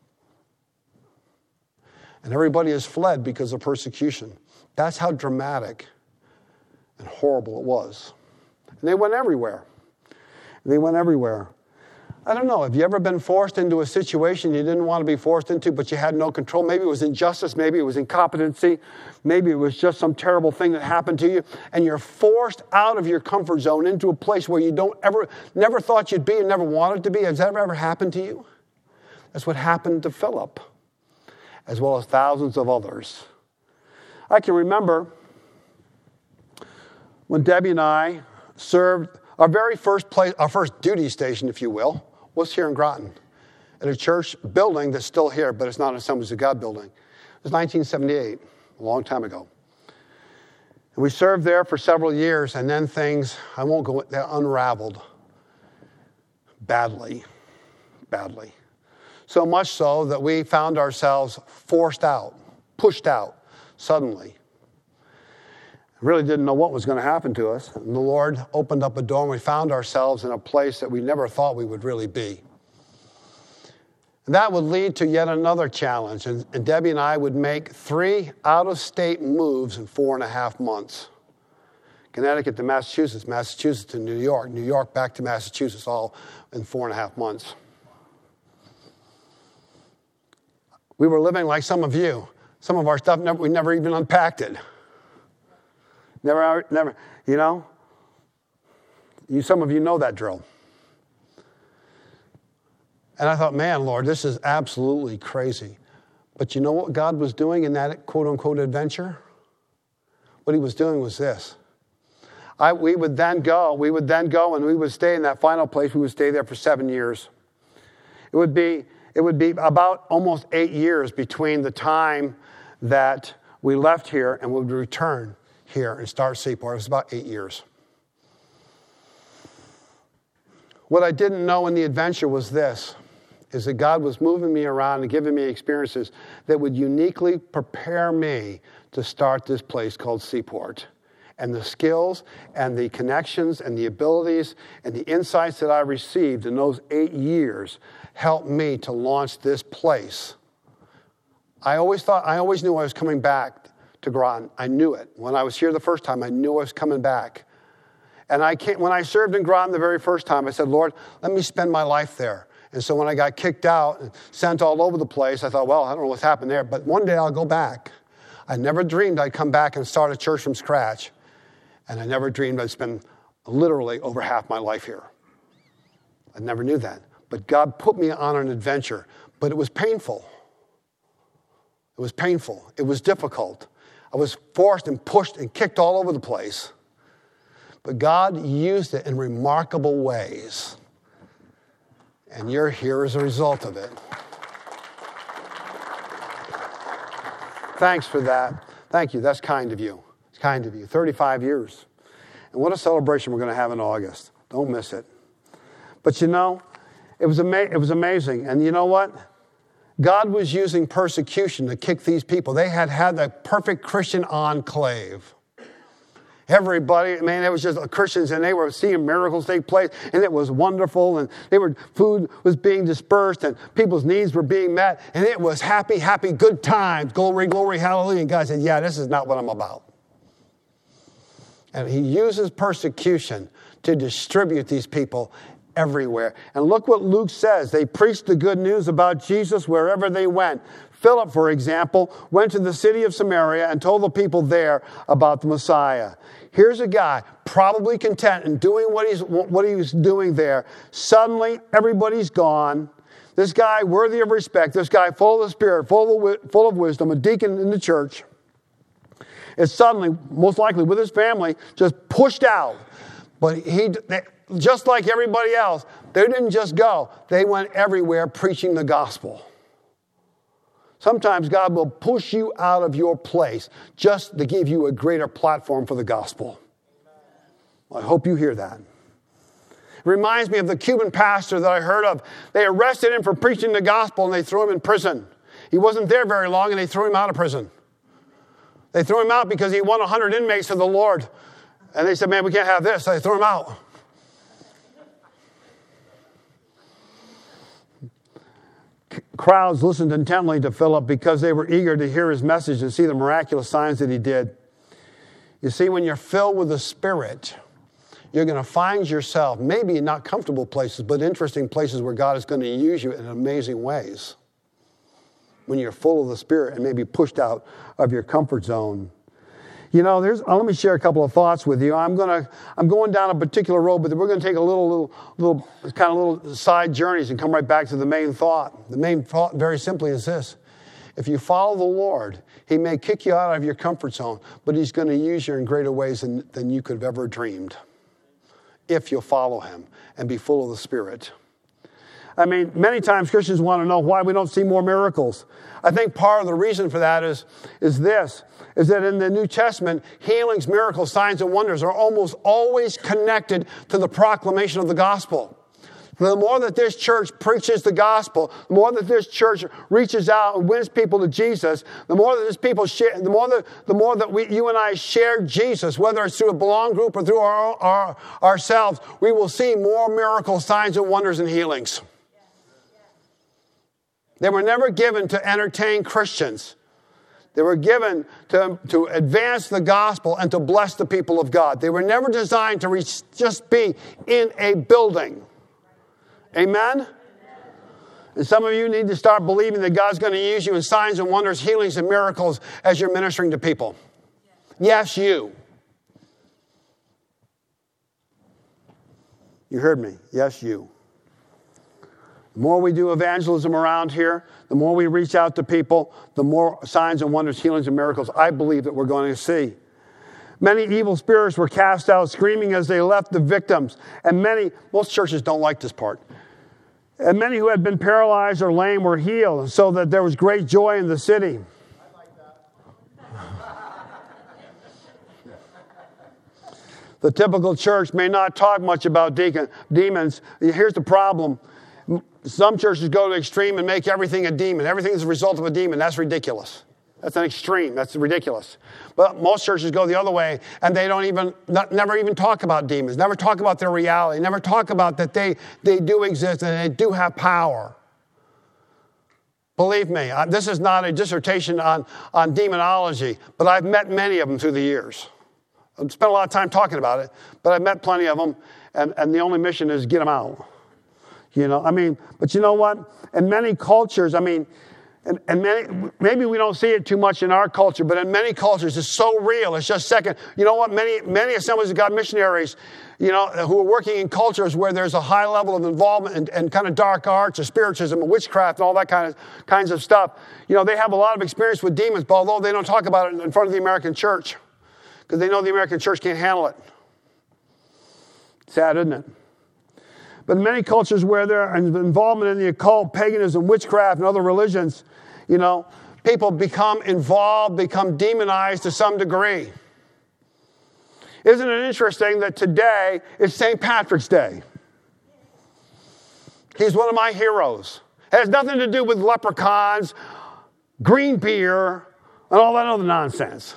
And everybody has fled because of persecution. That's how dramatic and horrible it was. And they went everywhere. They went everywhere. I don't know, have you ever been forced into a situation you didn't want to be forced into, but you had no control? Maybe it was injustice, maybe it was incompetency, maybe it was just some terrible thing that happened to you, and you're forced out of your comfort zone into a place where you don't ever, never thought you'd be and never wanted to be. Has that ever, ever happened to you? That's what happened to Philip, as well as thousands of others. I can remember when Debbie and I served Our very first place, our first duty station, if you will, was here in Groton, at a church building that's still here, but it's not an Assemblies of God building. It was nineteen seventy-eight, a long time ago. And we served there for several years, and then things, I won't go, they unraveled badly, badly. So much so that we found ourselves forced out, pushed out suddenly. Really didn't know what was going to happen to us. And the Lord opened up a door, and we found ourselves in a place that we never thought we would really be. And that would lead to yet another challenge. And, and Debbie and I would make three out-of-state moves in four and a half months. Connecticut to Massachusetts, Massachusetts to New York, New York back to Massachusetts, all in four and a half months. We were living like some of you. Some of our stuff, never, we never even unpacked it. Never, never, you know? You, some of you know that drill. And I thought, man, Lord, this is absolutely crazy. But you know what God was doing in that quote-unquote adventure? What he was doing was this. I, we would then go, we would then go and we would stay in that final place. We would stay there for seven years. It would be, it would be about almost eight years between the time that we left here and would return here and start Seaport. It was about eight years. What I didn't know in the adventure was this, is that God was moving me around and giving me experiences that would uniquely prepare me to start this place called Seaport. And the skills and the connections and the abilities and the insights that I received in those eight years helped me to launch this place. I always thought, I always knew I was coming back to Groton. I knew it. When I was here the first time, I knew I was coming back. And I can't, when I served in Groton the very first time, I said, Lord, let me spend my life there. And so when I got kicked out and sent all over the place, I thought, well, I don't know what's happened there, but one day I'll go back. I never dreamed I'd come back and start a church from scratch. And I never dreamed I'd spend literally over half my life here. I never knew that. But God put me on an adventure. But it was painful. It was painful. It was difficult. I was forced and pushed and kicked all over the place. But God used it in remarkable ways. And you're here as a result of it. Thanks for that. Thank you. That's kind of you. It's kind of you. thirty-five years. And what a celebration we're going to have in August. Don't miss it. But you know, it was, ama- it was amazing. And you know what? God was using persecution to kick these people. They had had the perfect Christian enclave. Everybody, man, it was just Christians, and they were seeing miracles take place, and it was wonderful, and they were food was being dispersed, and people's needs were being met, and it was happy, happy, good times. Glory, glory, hallelujah. And God said, yeah, this is not what I'm about. And he uses persecution to distribute these people everywhere. And look what Luke says. They preached the good news about Jesus wherever they went. Philip, for example, went to the city of Samaria and told the people there about the Messiah. Here's a guy probably content in doing what he's what he was doing there. Suddenly, everybody's gone. This guy worthy of respect, this guy full of the Spirit, full of, full of wisdom, a deacon in the church, is suddenly, most likely with his family, just pushed out. But he, they, just like everybody else, they didn't just go. They went everywhere preaching the gospel. Sometimes God will push you out of your place just to give you a greater platform for the gospel. I hope you hear that. It reminds me of the Cuban pastor that I heard of. They arrested him for preaching the gospel and they threw him in prison. He wasn't there very long and they threw him out of prison. They threw him out because he won one hundred inmates for the Lord. And they said, man, we can't have this. So they threw him out. Crowds listened intently to Philip because they were eager to hear his message and see the miraculous signs that he did. You see, when you're filled with the Spirit, you're going to find yourself, maybe in not comfortable places, but interesting places where God is going to use you in amazing ways. When you're full of the Spirit and maybe pushed out of your comfort zone. You know, there's. Uh, let me share a couple of thoughts with you. I'm gonna. I'm going down a particular road, but we're going to take a little, little, little, kind of little side journeys and come right back to the main thought. The main thought, very simply, is this: if you follow the Lord, He may kick you out of your comfort zone, but He's going to use you in greater ways than, than you could have ever dreamed. if you'll follow him and be full of the Spirit. I mean, many times Christians want to know why we don't see more miracles. I think part of the reason for that is, is this, is that in the New Testament, healings, miracles, signs, and wonders are almost always connected to the proclamation of the gospel. The more that this church preaches the gospel, the more that this church reaches out and wins people to Jesus, the more that this people share, the more that the more that we, you and I share Jesus, whether it's through a belong group or through our, our ourselves, we will see more miracles, signs, and wonders and healings. They were never given to entertain Christians. They were given to, to advance the gospel and to bless the people of God. They were never designed to reach, just be in a building. Amen? And some of you need to start believing that God's going to use you in signs and wonders, healings and miracles as you're ministering to people. Yes, you. You heard me. Yes, you. The more we do evangelism around here, the more we reach out to people, the more signs and wonders, healings and miracles I believe that we're going to see. Many evil spirits were cast out, screaming as they left the victims. And many, most churches don't like this part. And many who had been paralyzed or lame were healed, so that there was great joy in the city. I like that. The typical church may not talk much about deacon, demons. Here's the problem. Some churches go to the extreme and make everything a demon. Everything is a result of a demon. That's ridiculous. That's an extreme. That's ridiculous. But most churches go the other way, and they don't even, not, never even talk about demons, never talk about their reality, never talk about that they, they do exist and they do have power. Believe me, I, this is not a dissertation on, on demonology, but I've met many of them through the years. I've spent a lot of time talking about it, but I've met plenty of them, and, and the only mission is get them out. You know, I mean, but you know what? In many cultures, I mean, And, and many, maybe we don't see it too much in our culture, but in many cultures, it's so real. It's just second. You know what? Many many Assemblies of God missionaries, you know, who are working in cultures where there's a high level of involvement and, and kind of dark arts or spiritism and witchcraft and all that kind of kinds of stuff. You know, they have a lot of experience with demons, but although they don't talk about it in front of the American church, because they know the American church can't handle it. Sad, isn't it? But in many cultures where there is involvement in the occult, paganism, witchcraft, and other religions, you know, people become involved, become demonized to some degree. Isn't it interesting that today is Saint Patrick's Day? He's one of my heroes. It has nothing to do with leprechauns, green beer, and all that other nonsense.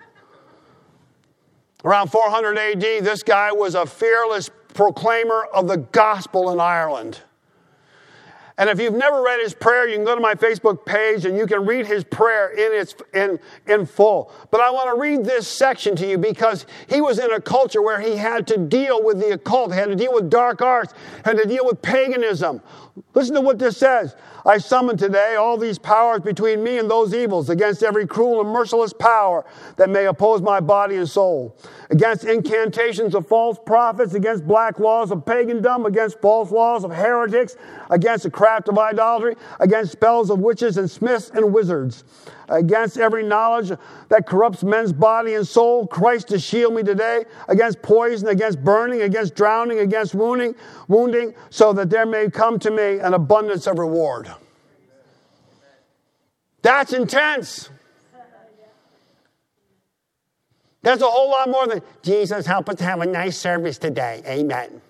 Around four hundred A D, this guy was a fearless proclaimer of the gospel in Ireland. And if you've never read his prayer, you can go to my Facebook page and you can read his prayer in its in, in full. But I want to read this section to you because he was in a culture where he had to deal with the occult, he had to deal with dark arts, had to deal with paganism. Listen to what this says. I summon today all these powers between me and those evils, against every cruel and merciless power that may oppose my body and soul, against incantations of false prophets, against black laws of pagandom, against false laws of heretics, against the craft of idolatry, against spells of witches and smiths and wizards, against every knowledge that corrupts men's body and soul, Christ to shield me today, against poison, against burning, against drowning, against wounding, wounding, so that there may come to me an abundance of reward. That's intense. That's a whole lot more than, Jesus, help us have a nice service today. Amen.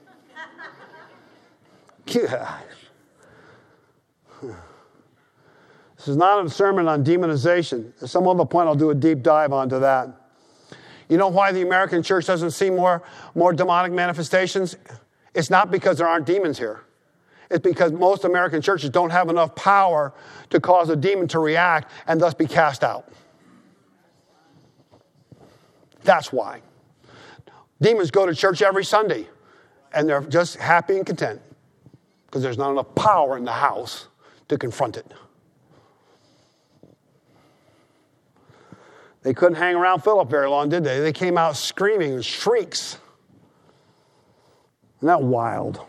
God. This is not a sermon on demonization. At some other point, I'll do a deep dive onto that. You know why the American church doesn't see more, more demonic manifestations? It's not because there aren't demons here. It's because most American churches don't have enough power to cause a demon to react and thus be cast out. That's why. Demons go to church every Sunday, and they're just happy and content because there's not enough power in the house to confront it. They couldn't hang around Philip very long, did they? They came out screaming with shrieks. Isn't that wild?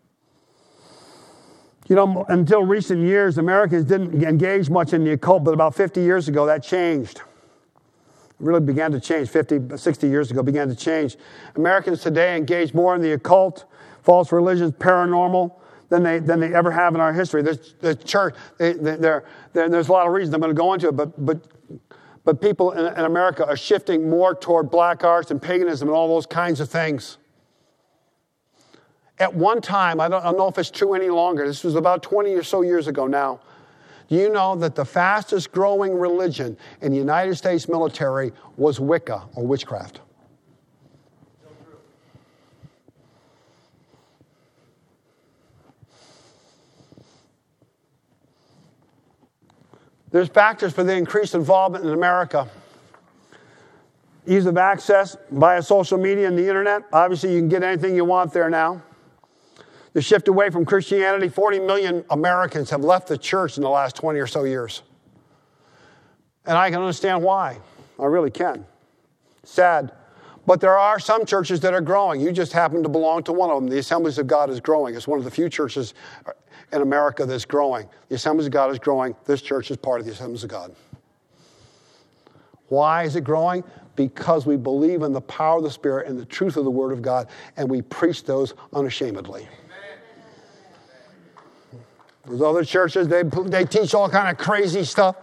You know, until recent years, Americans didn't engage much in the occult, but about fifty years ago, that changed. really began to change fifty, sixty years ago, began to change. Americans today engage more in the occult, false religions, paranormal, than they than they ever have in our history. There's, the church, they, they, they're, they're, there's a lot of reasons. I'm going to go into it, but but but people in, in America are shifting more toward black arts and paganism and all those kinds of things. At one time, I don't, I don't know if it's true any longer. This was about twenty or so years ago now. Do you know that the fastest growing religion in the United States military was Wicca or witchcraft? There's factors for the increased involvement in America. Ease of access via social media and the internet. Obviously, you can get anything you want there now. The shift away from Christianity, forty million Americans have left the church in the last twenty or so years. And I can understand why. I really can. Sad. But there are some churches that are growing. You just happen to belong to one of them. The Assemblies of God is growing. It's one of the few churches in America that's growing. The Assemblies of God is growing. This church is part of the Assemblies of God. Why is it growing? Because we believe in the power of the Spirit and the truth of the Word of God, and we preach those unashamedly. Those other churches, they, they teach all kind of crazy stuff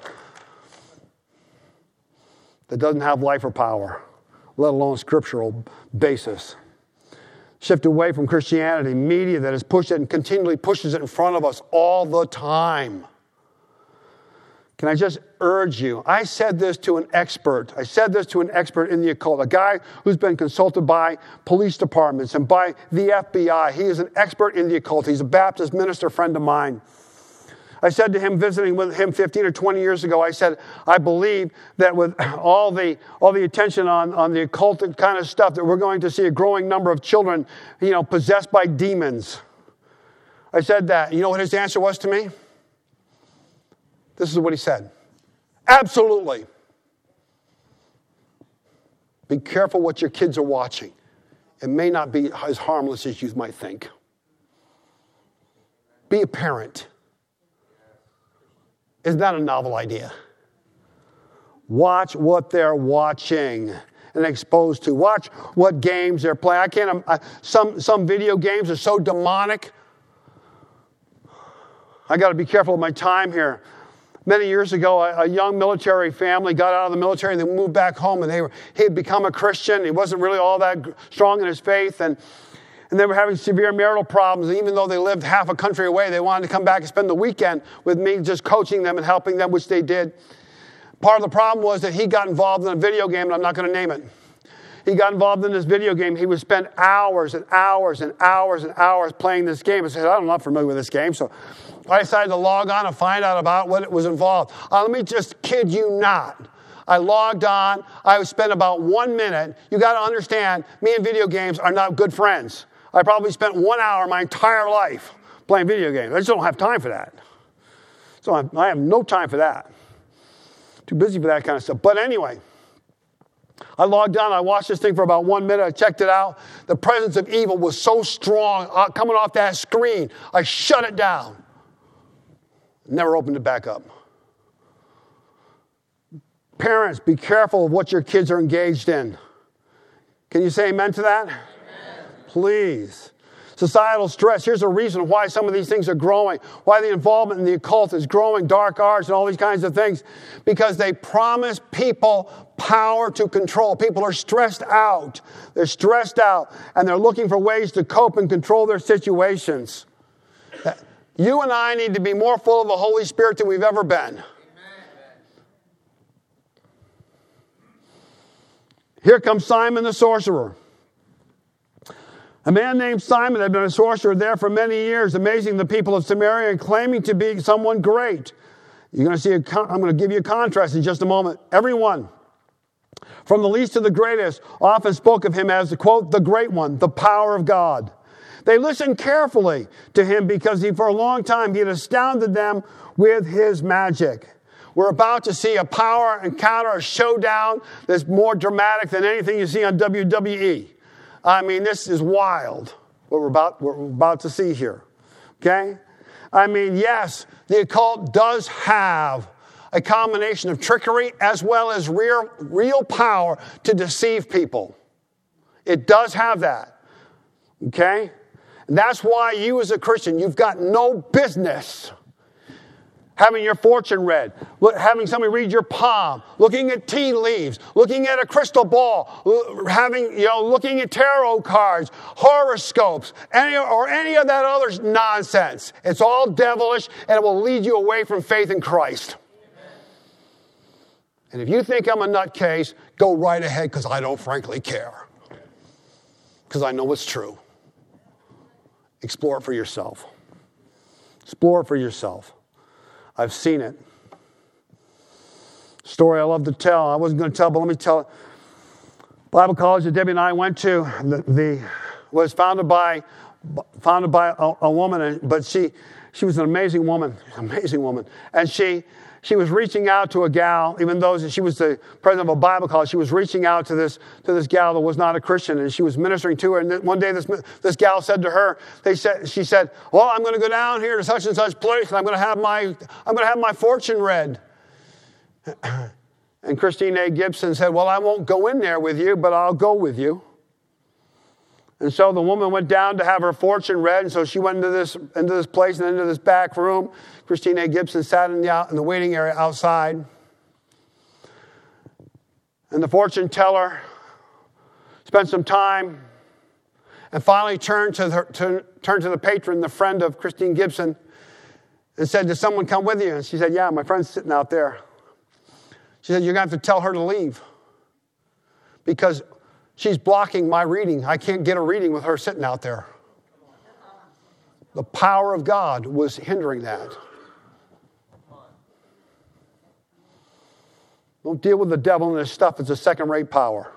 that doesn't have life or power, let alone scriptural basis. Shift away from Christianity, media that has pushed it and continually pushes it in front of us all the time. Can I just urge you? I said this to an expert. I said this to an expert in the occult, a guy who's been consulted by police departments and by the F B I. He is an expert in the occult. He's a Baptist minister friend of mine. I said to him, visiting with him fifteen or twenty years ago, I said, I believe that with all the all the attention on, on the occult kind of stuff, that we're going to see a growing number of children, you know, possessed by demons. I said that. You know what his answer was to me? This is what he said. Absolutely. Be careful what your kids are watching. It may not be as harmless as you might think. Be a parent. Isn't that a novel idea? Watch what they're watching and exposed to. Watch what games they're playing. I can't. I, some some video games are so demonic. I got to be careful of my time here. Many years ago, a, a young military family got out of the military and they moved back home, and they were he had become a Christian. He wasn't really all that strong in his faith, and. And they were having severe marital problems. And even though they lived half a country away, they wanted to come back and spend the weekend with me, just coaching them and helping them, which they did. Part of the problem was that he got involved in a video game, and I'm not going to name it. He got involved in this video game. He would spend hours and hours and hours and hours playing this game. I said, I'm not familiar with this game. So I decided to log on and find out about what it was involved. Uh, let me just kid you not. I logged on. I would spend about one minute. You got to understand, me and video games are not good friends. I probably spent one hour my entire life playing video games. I just don't have time for that. So I have no time for that. Too busy for that kind of stuff. But anyway, I logged on. I watched this thing for about one minute. I checked it out. The presence of evil was so strong uh, coming off that screen. I shut it down. Never opened it back up. Parents, be careful of what your kids are engaged in. Can you say amen to that? Please. Societal stress. Here's a reason why some of these things are growing, why the involvement in the occult is growing, dark arts and all these kinds of things, because they promise people power to control. People are stressed out. They're stressed out, and they're looking for ways to cope and control their situations. You and I need to be more full of the Holy Spirit than we've ever been. Here comes Simon the sorcerer. A man named Simon had been a sorcerer there for many years, amazing the people of Samaria and claiming to be someone great. You're going to see, a con- I'm going to give you a contrast in just a moment. Everyone, from the least to the greatest, often spoke of him as, quote, the great one, the power of God. They listened carefully to him because he, for a long time, he had astounded them with his magic. We're about to see a power encounter, a showdown that's more dramatic than anything you see on W W E. I mean, this is wild, what we're about, what we're about to see here. Okay? I mean, yes, the occult does have a combination of trickery as well as real, real power to deceive people. It does have that. Okay? And that's why you as a Christian, you've got no business having your fortune read, having somebody read your palm, looking at tea leaves, looking at a crystal ball, having, you know, looking at tarot cards, horoscopes, any, or any of that other nonsense. It's all devilish, and it will lead you away from faith in Christ. And if you think I'm a nutcase, go right ahead, because I don't frankly care. Because I know it's true. Explore it for yourself. Explore it for yourself. I've seen it. Story I love to tell. I wasn't going to tell, but let me tell it. Bible college that Debbie and I went to the, the was founded by founded by a, a woman, but she she was an amazing woman, amazing woman, and she. She was reaching out to a gal, even though she was the president of a Bible college. She was reaching out to this to this gal that was not a Christian, and she was ministering to her. And one day, this this gal said to her, "They said she said, well, I'm going to go down here to such and such place, and I'm going to have my I'm going to have my fortune read." And Christine A. Gibson said, "Well, I won't go in there with you, but I'll go with you." And so the woman went down to have her fortune read, and so she went into this into this place and into this back room. Christine A. Gibson sat in the, out, in the waiting area outside. And the fortune teller spent some time and finally turned to, the, to, turned to the patron, the friend of Christine Gibson, and said, "Did someone come with you?" And she said, "Yeah, my friend's sitting out there." She said, "You're going to have to tell her to leave because she's blocking my reading. I can't get a reading with her sitting out there." The power of God was hindering that. Don't deal with the devil and his stuff. It's a second-rate power.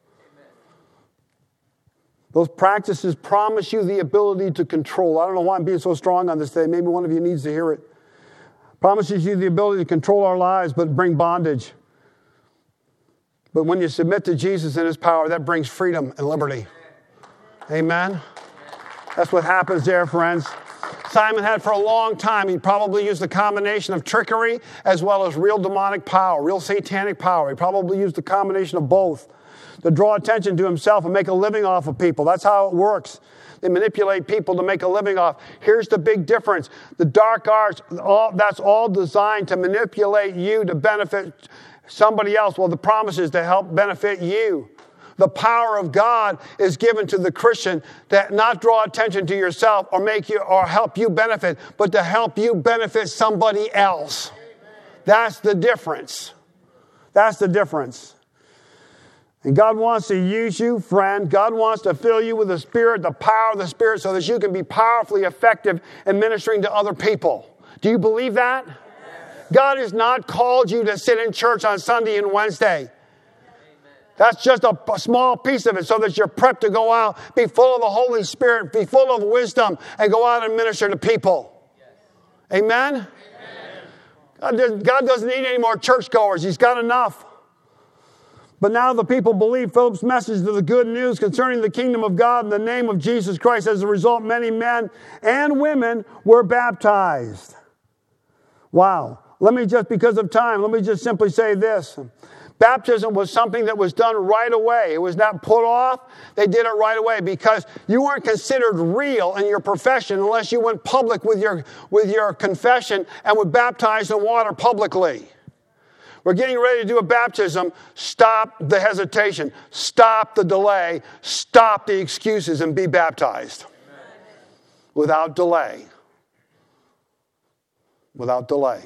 Those practices promise you the ability to control. I don't know why I'm being so strong on this today. Maybe one of you needs to hear it. Promises you the ability to control our lives, but bring bondage. But when you submit to Jesus and his power, that brings freedom and liberty. Amen? That's what happens there, friends. Simon had for a long time, he probably used a combination of trickery as well as real demonic power, real satanic power. He probably used a combination of both to draw attention to himself and make a living off of people. That's how it works. They manipulate people to make a living off. Here's the big difference. The dark arts, all, that's all designed to manipulate you to benefit somebody else. Well, the promise is to help benefit you. The power of God is given to the Christian to not draw attention to yourself or make you or help you benefit, but to help you benefit somebody else. That's the difference. That's the difference. And God wants to use you, friend. God wants to fill you with the Spirit, the power of the Spirit, so that you can be powerfully effective in ministering to other people. Do you believe that? God has not called you to sit in church on Sunday and Wednesday. That's just a, a small piece of it so that you're prepped to go out, be full of the Holy Spirit, be full of wisdom, and go out and minister to people. Yes. Amen? Amen. God, God doesn't need any more churchgoers. He's got enough. But now the people believe Philip's message of the good news concerning the kingdom of God in the name of Jesus Christ. As a result, many men and women were baptized. Wow. Let me just, because of time, let me just simply say this. Baptism was something that was done right away. It was not put off. They did it right away because you weren't considered real in your profession unless you went public with your, with your confession and were baptized in water publicly. We're getting ready to do a baptism. Stop the hesitation. Stop the delay. Stop the excuses and be baptized. Amen. Without delay. Without delay.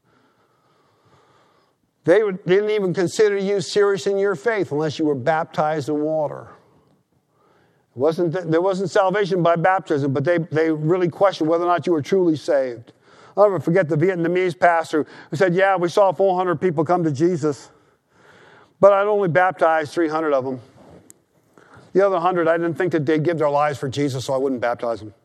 They didn't even consider you serious in your faith unless you were baptized in water. It wasn't, there wasn't salvation by baptism, but they, they really questioned whether or not you were truly saved. I'll never forget the Vietnamese pastor who said, yeah, we saw four hundred people come to Jesus, but I'd only baptized three hundred of them. The other one hundred, I didn't think that they'd give their lives for Jesus, so I wouldn't baptize them.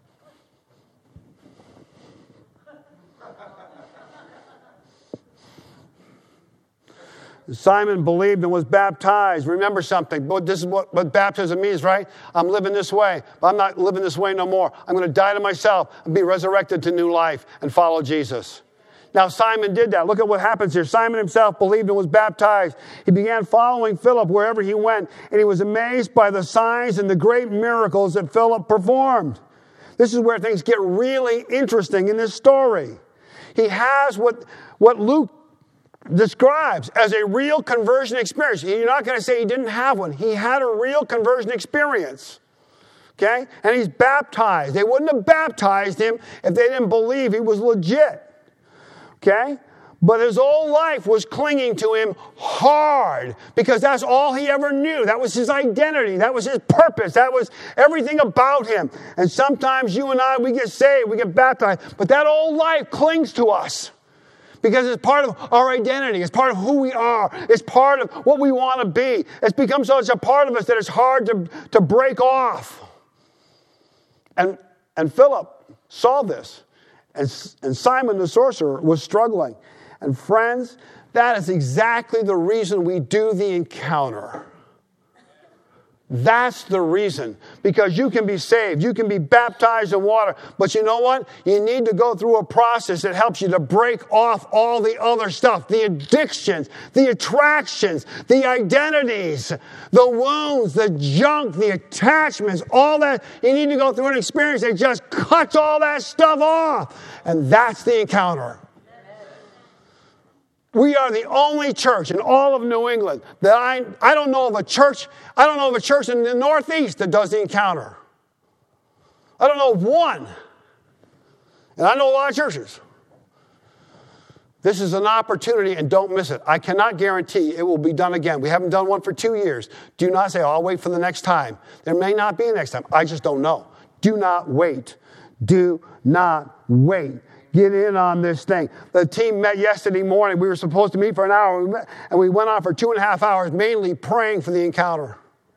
Simon believed and was baptized. Remember something. This is what, what baptism means, right? I'm living this way, but I'm not living this way no more. I'm going to die to myself and be resurrected to new life and follow Jesus. Now Simon did that. Look at what happens here. Simon himself believed and was baptized. He began following Philip wherever he went, and he was amazed by the signs and the great miracles that Philip performed. This is where things get really interesting in this story. He has what, what Luke describes as a real conversion experience. You're not going to say he didn't have one. He had a real conversion experience. Okay? And he's baptized. They wouldn't have baptized him if they didn't believe he was legit. Okay? But his whole life was clinging to him hard because that's all he ever knew. That was his identity. That was his purpose. That was everything about him. And sometimes you and I, we get saved, we get baptized, but that old life clings to us because it's part of our identity. It's part of who we are. It's part of what we want to be. It's become such a part of us that it's hard to, to break off. And, and Philip saw this. And, and Simon the sorcerer was struggling. And friends, that is exactly the reason we do the encounter. That's the reason. Because you can be saved. You can be baptized in water. But you know what? You need to go through a process that helps you to break off all the other stuff. The addictions, the attractions, the identities, the wounds, the junk, the attachments, all that. You need to go through an experience that just cuts all that stuff off. And that's the encounter. We are the only church in all of New England that I, I don't know of a church, I don't know of a church in the Northeast that does the encounter. I don't know of one. And I know a lot of churches. This is an opportunity and don't miss it. I cannot guarantee it will be done again. We haven't done one for two years. Do not say, oh, I'll wait for the next time. There may not be a next time. I just don't know. Do not wait. Do not wait. Get in on this thing. The team met yesterday morning. We were supposed to meet for an hour, we met, and we went on for two and a half hours, mainly praying for the encounter.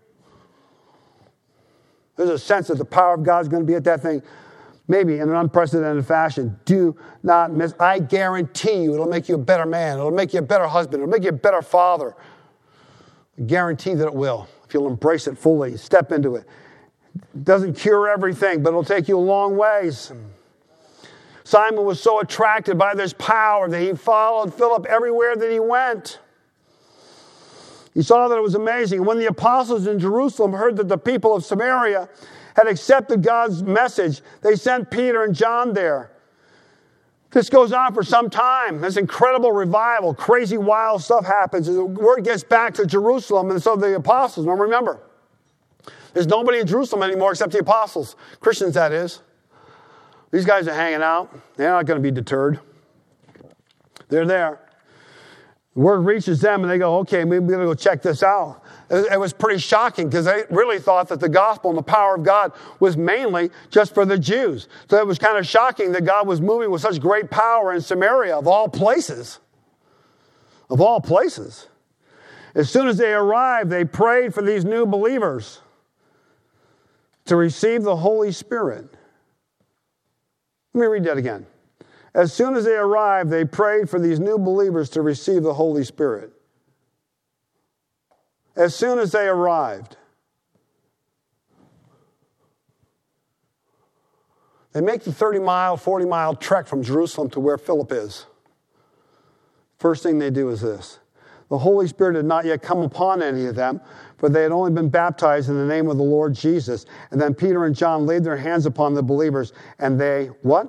There's a sense that the power of God is going to be at that thing, maybe in an unprecedented fashion. Do not miss. I guarantee you it'll make you a better man. It'll make you a better husband. It'll make you a better father. I guarantee that it will, if you'll embrace it fully, step into it. It doesn't cure everything, but it'll take you a long ways. Simon was so attracted by this power that he followed Philip everywhere that he went. He saw that it was amazing. When the apostles in Jerusalem heard that the people of Samaria had accepted God's message, they sent Peter and John there. This goes on for some time. This incredible revival, crazy, wild stuff happens. The word gets back to Jerusalem, and so the apostles, now remember, there's nobody in Jerusalem anymore except the apostles. Christians, that is. These guys are hanging out. They're not going to be deterred. They're there. The word reaches them and they go, okay, maybe we're going to go check this out. It was pretty shocking because they really thought that the gospel and the power of God was mainly just for the Jews. So it was kind of shocking that God was moving with such great power in Samaria, of all places. Of all places. As soon as they arrived, they prayed for these new believers to receive the Holy Spirit. Let me read that again. As soon as they arrived, they prayed for these new believers to receive the Holy Spirit. As soon as they arrived. They make the thirty-mile, forty-mile trek from Jerusalem to where Philip is. First thing they do is this. The Holy Spirit had not yet come upon any of them, for they had only been baptized in the name of the Lord Jesus. And then Peter and John laid their hands upon the believers, and they, what?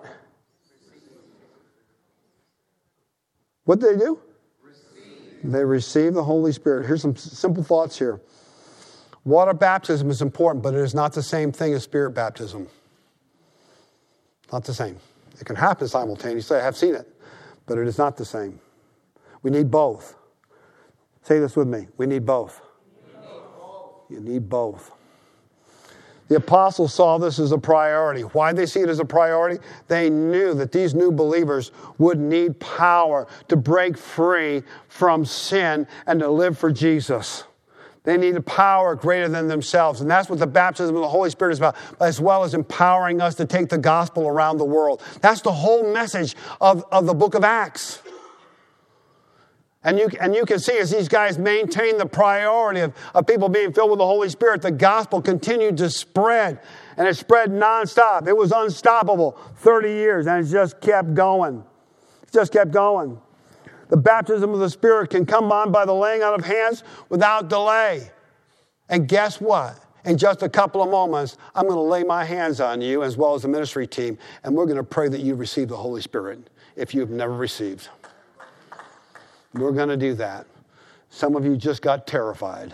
What did they do? Receive. They received the Holy Spirit. Here's some simple thoughts here. Water baptism is important, but it is not the same thing as spirit baptism. Not the same. It can happen simultaneously. I have seen it, but it is not the same. We need both. Say this with me. We need both. You need both. The apostles saw this as a priority. Why did they see it as a priority? They knew that these new believers would need power to break free from sin and to live for Jesus. They needed power greater than themselves. And that's what the baptism of the Holy Spirit is about, as well as empowering us to take the gospel around the world. That's the whole message of, of the book of Acts. And you, and you can see as these guys maintain the priority of, of people being filled with the Holy Spirit, the gospel continued to spread. And it spread nonstop. It was unstoppable. thirty years, and it just kept going. It just kept going. The baptism of the Spirit can come on by the laying on of hands without delay. And guess what? In just a couple of moments, I'm going to lay my hands on you as well as the ministry team, and we're going to pray that you receive the Holy Spirit if you've never received. We're going to do that. Some of you just got terrified.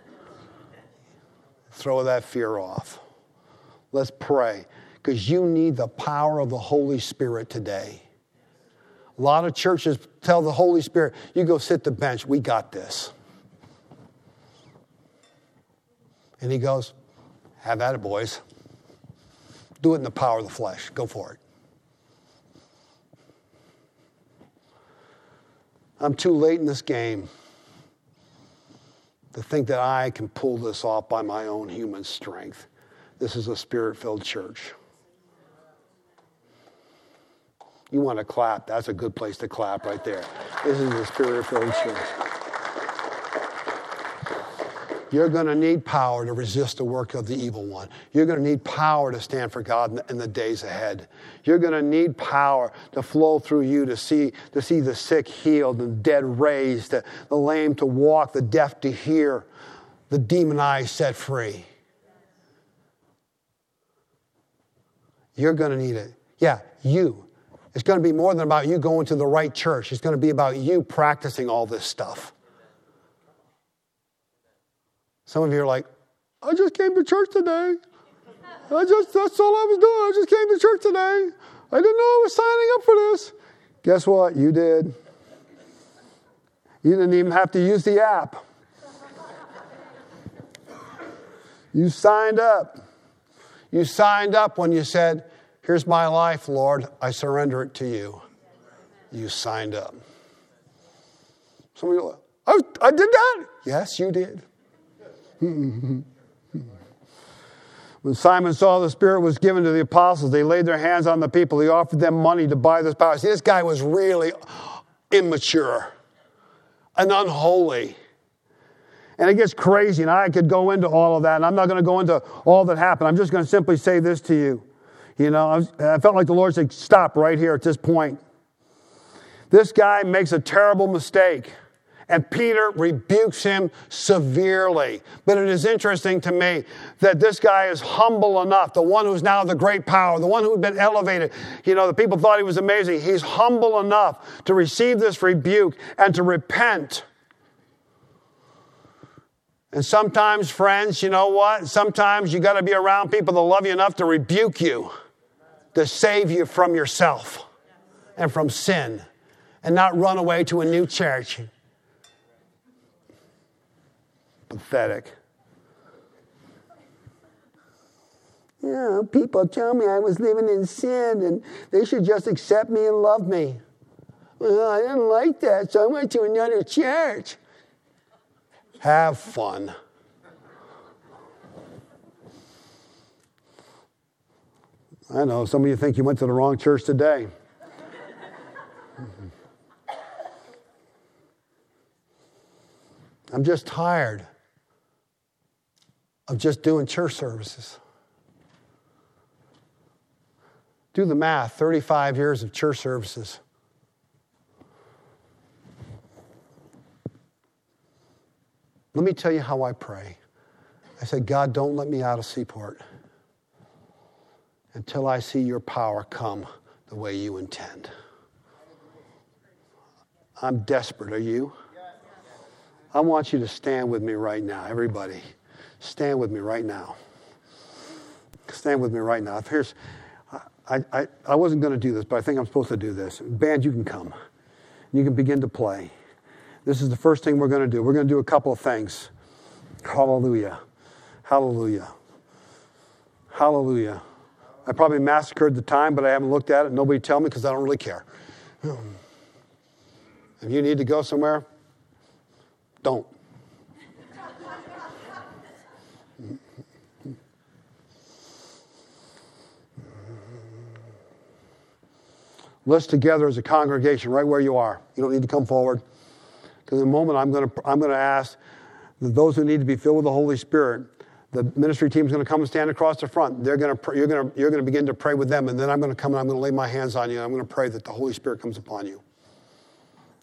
Throw that fear off. Let's pray, because you need the power of the Holy Spirit today. A lot of churches tell the Holy Spirit, you go sit the bench, we got this. And he goes, have at it, boys. Do it in the power of the flesh. Go for it. I'm too late in this game to think that I can pull this off by my own human strength. This is a Spirit-filled church. You want to clap, that's a good place to clap right there. This is a Spirit-filled church. You're going to need power to resist the work of the evil one. You're going to need power to stand for God in the, in the days ahead. You're going to need power to flow through you to see, to see the sick healed, the dead raised, the, the lame to walk, the deaf to hear, the demonized set free. You're going to need it. Yeah, you. It's going to be more than about you going to the right church. It's going to be about you practicing all this stuff. Some of you are like, I just came to church today. I just, that's all I was doing. I just came to church today. I didn't know I was signing up for this. Guess what? You did. You didn't even have to use the app. You signed up. You signed up when you said, here's my life, Lord. I surrender it to you. You signed up. Some of you are like, I, I did that? Yes, you did. When Simon saw the Spirit was given to the apostles, they laid their hands on the people. He offered them money to buy this power. See, this guy was really immature and unholy. And it gets crazy, and I could go into all of that, and I'm not going to go into all that happened. I'm just going to simply say this to you. You know, I, was, I felt like the Lord said, stop right here at this point. This guy makes a terrible mistake. And Peter rebukes him severely. But it is interesting to me that this guy is humble enough, the one who's now the great power, the one who's been elevated. You know, the people thought he was amazing. He's humble enough to receive this rebuke and to repent. And sometimes, friends, you know what? Sometimes you got to be around people that love you enough to rebuke you, to save you from yourself and from sin, and not run away to a new church. Pathetic. You know, people tell me I was living in sin and they should just accept me and love me. Well, I didn't like that, so I went to another church. Have fun. I know, some of you think you went to the wrong church today. I'm just tired of just doing church services. Do the math, thirty-five years of church services. Let me tell you how I pray. I say, God, don't let me out of Seaport until I see your power come the way you intend. I'm desperate, are you? I want you to stand with me right now, everybody. Stand with me right now. Stand with me right now. Here's, I, I, I wasn't going to do this, but I think I'm supposed to do this. Band, you can come. You can begin to play. This is the first thing we're going to do. We're going to do a couple of things. Hallelujah. Hallelujah. Hallelujah. I probably massacred the time, but I haven't looked at it. Nobody tell me because I don't really care. If you need to go somewhere, don't. Let's together as a congregation, right where you are. You don't need to come forward. Because in a moment, I'm going to I'm going to ask that those who need to be filled with the Holy Spirit, the ministry team is going to come and stand across the front. They're going to pray, you're going to you're going to begin to pray with them, and then I'm going to come and I'm going to lay my hands on you, and I'm going to pray that the Holy Spirit comes upon you.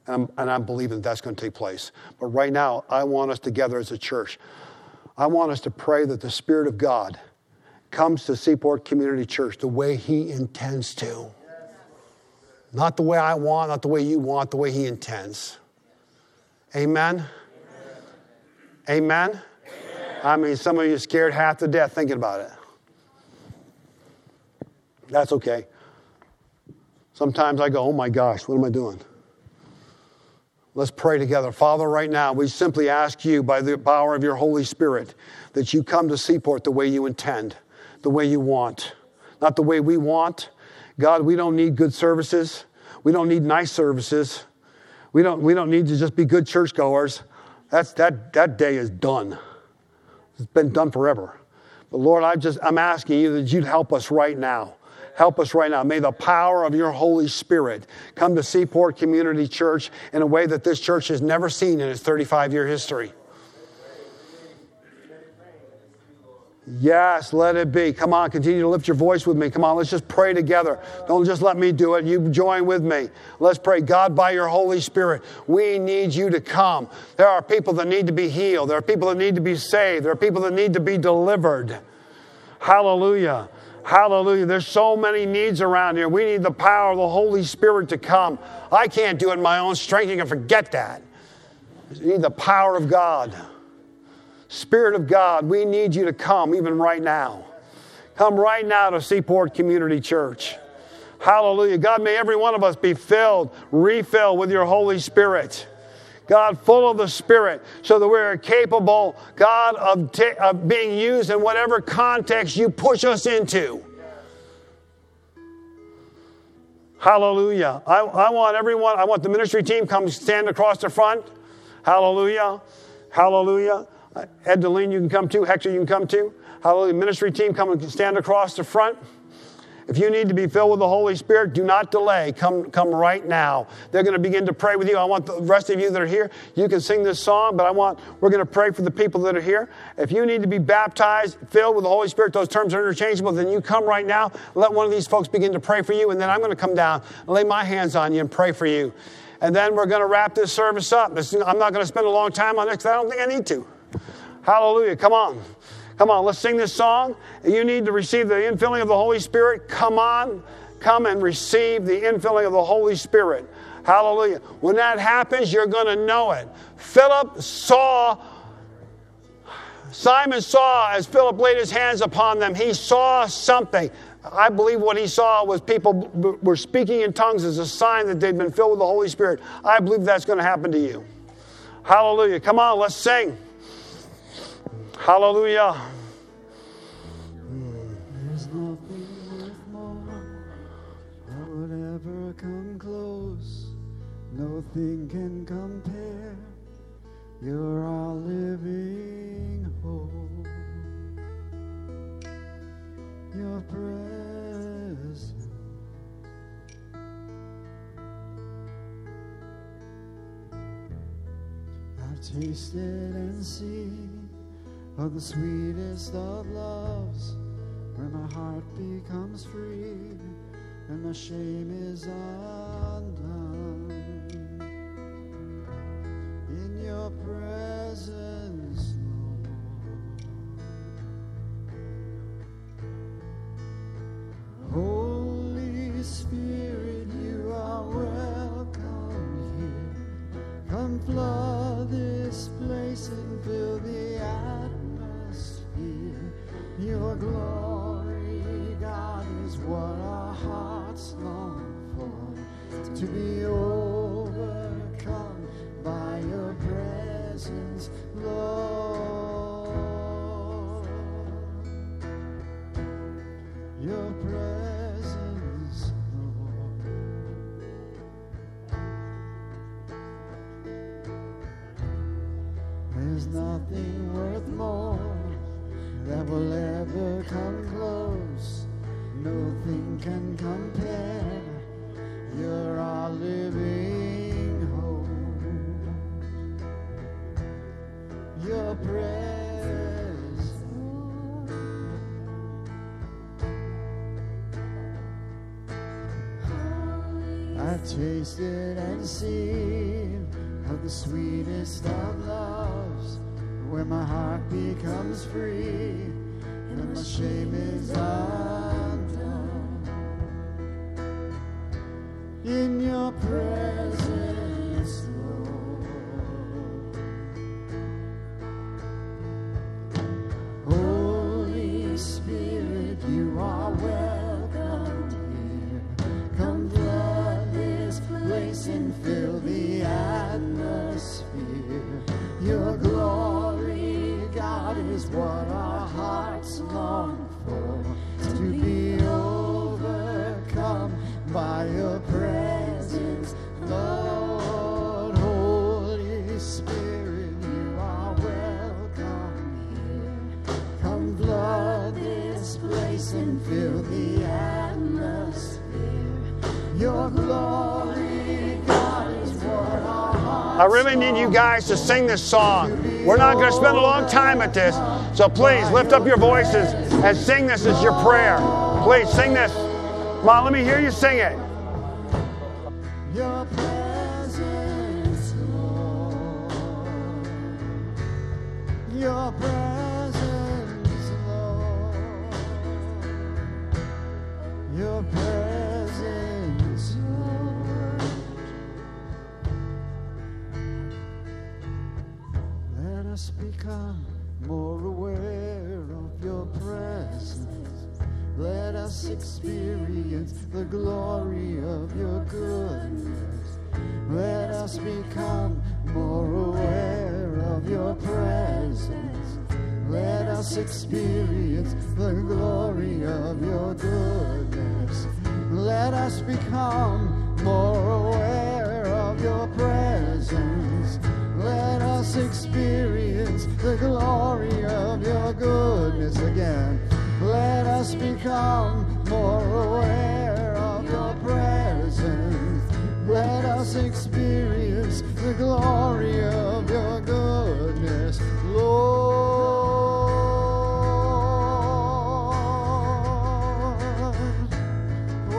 And I'm, and I'm believing that that's going to take place. But right now, I want us together as a church. I want us to pray that the Spirit of God comes to Seaport Community Church the way he intends to. Not the way I want, not the way you want, the way he intends. Amen? Amen? Amen? I mean, some of you are scared half to death thinking about it. That's okay. Sometimes I go, oh my gosh, what am I doing? Let's pray together. Father, right now, we simply ask you by the power of your Holy Spirit that you come to Seaport the way you intend, the way you want, not the way we want. God, we don't need good services. We don't need nice services. We don't, we don't need to just be good churchgoers. That's, that, that day is done. It's been done forever. But Lord, I just, I'm asking you that you'd help us right now. Help us right now. May the power of your Holy Spirit come to Seaport Community Church in a way that this church has never seen in its thirty-five-year history. Yes, let it be. Come on, continue to lift your voice with me. Come on, let's just pray together. Don't just let me do it. You join with me. Let's pray. God, by your Holy Spirit, we need you to come. There are people that need to be healed. There are people that need to be saved. There are people that need to be delivered. Hallelujah. Hallelujah. There's so many needs around here. We need the power of the Holy Spirit to come. I can't do it in my own strength. You can forget that. You need the power of God. Spirit of God, we need you to come even right now. Come right now to Seaport Community Church. Hallelujah. God, may every one of us be filled, refilled with your Holy Spirit. God, full of the Spirit, so that we're capable, God, of, t- of being used in whatever context you push us into. Hallelujah. I, I want everyone, I want the ministry team come stand across the front. Hallelujah. Hallelujah. Ed Deline, you can come too. Hector, you can come too. Hallelujah. Ministry team, come and stand across the front. If you need to be filled with the Holy Spirit, do not delay. Come, come right now. They're going to begin to pray with you. I want the rest of you that are here, you can sing this song, but I want, we're going to pray for the people that are here. If you need to be baptized, filled with the Holy Spirit, those terms are interchangeable, then you come right now. Let one of these folks begin to pray for you, and then I'm going to come down and lay my hands on you and pray for you. And then we're going to wrap this service up. This, I'm not going to spend a long time on it because I don't think I need to. Hallelujah. Come on. Come on, let's sing this song. You need to receive the infilling of the Holy Spirit. Come on, come and receive the infilling of the Holy Spirit. Hallelujah. When that happens, you're going to know it. Philip saw, Simon saw as Philip laid his hands upon them, he saw something. I believe what he saw was people were speaking in tongues as a sign that they'd been filled with the Holy Spirit. I believe that's going to happen to you. Hallelujah. Come on, let's sing. Hallelujah. There's nothing worth more that would ever come close. Nothing can compare. You're our living hope. Your presence. I've tasted and seen of the sweetest of loves, when my heart becomes free and my shame is undone. In your presence, Lord. Holy Spirit, you are welcome here. Come flood this place and fill the atmosphere. Your glory, God, is what our hearts long for, to be overcome by your presence, Lord. Your presence, Lord. There's nothing worth more that will ever come close. Nothing can compare. You're our living hope. Your presence. I've tasted and seen of the sweetest of loves, where my heart becomes free and my shame is undone. In your presence, Lord, Holy Spirit, you are welcome here. Come flood this place and fill the atmosphere. Your glory, God, is what our hearts long for, to be overcome by your presence, Lord. Holy Spirit, you are welcome here. Come flood this place and fill the atmosphere. Your glory, God, is what our hearts I really need you guys to sing this song. We're not going to spend a long time at this, so please lift up your voices and sing this as your prayer. Please sing this. Come on, let me hear you sing it. Your presence, Lord. Your presence, Lord. Your presence, Lord. Let us become more aware of your presence. Let us experience the glory of your goodness. Let us become more aware of your presence. Let us experience the glory of your goodness. Let us become more aware of your presence. Let us experience the glory of your goodness again. Let us become more aware of your presence. Let us experience the glory of your goodness, Lord. Oh,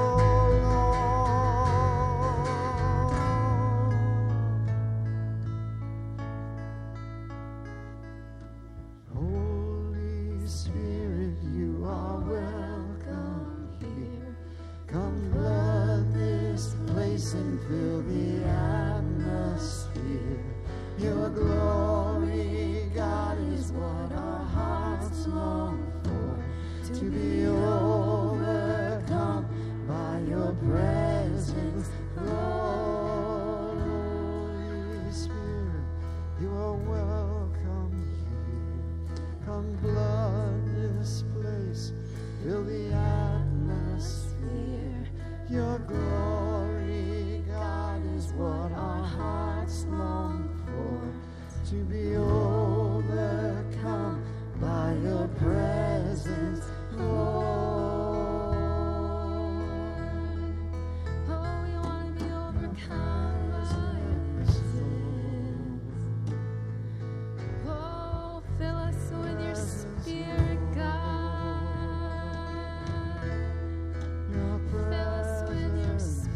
Lord. Holy Spirit, you are welcome here. Come flood this place and fill the atmosphere. Your glory, God, is what our hearts long for, to be overcome by your presence, Lord. Holy Spirit, you are welcome here. Come flood this place, fill the atmosphere. Your glory, God, is what our hearts long for, to be overcome by your presence, Lord. Oh, we want to be overcome by your presence. Oh, fill us with your Spirit, God. Your Fill us with your presence, Spirit.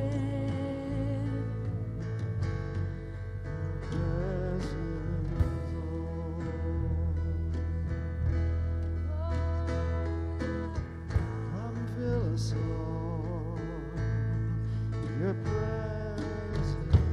come fill us, Lord. Your presence.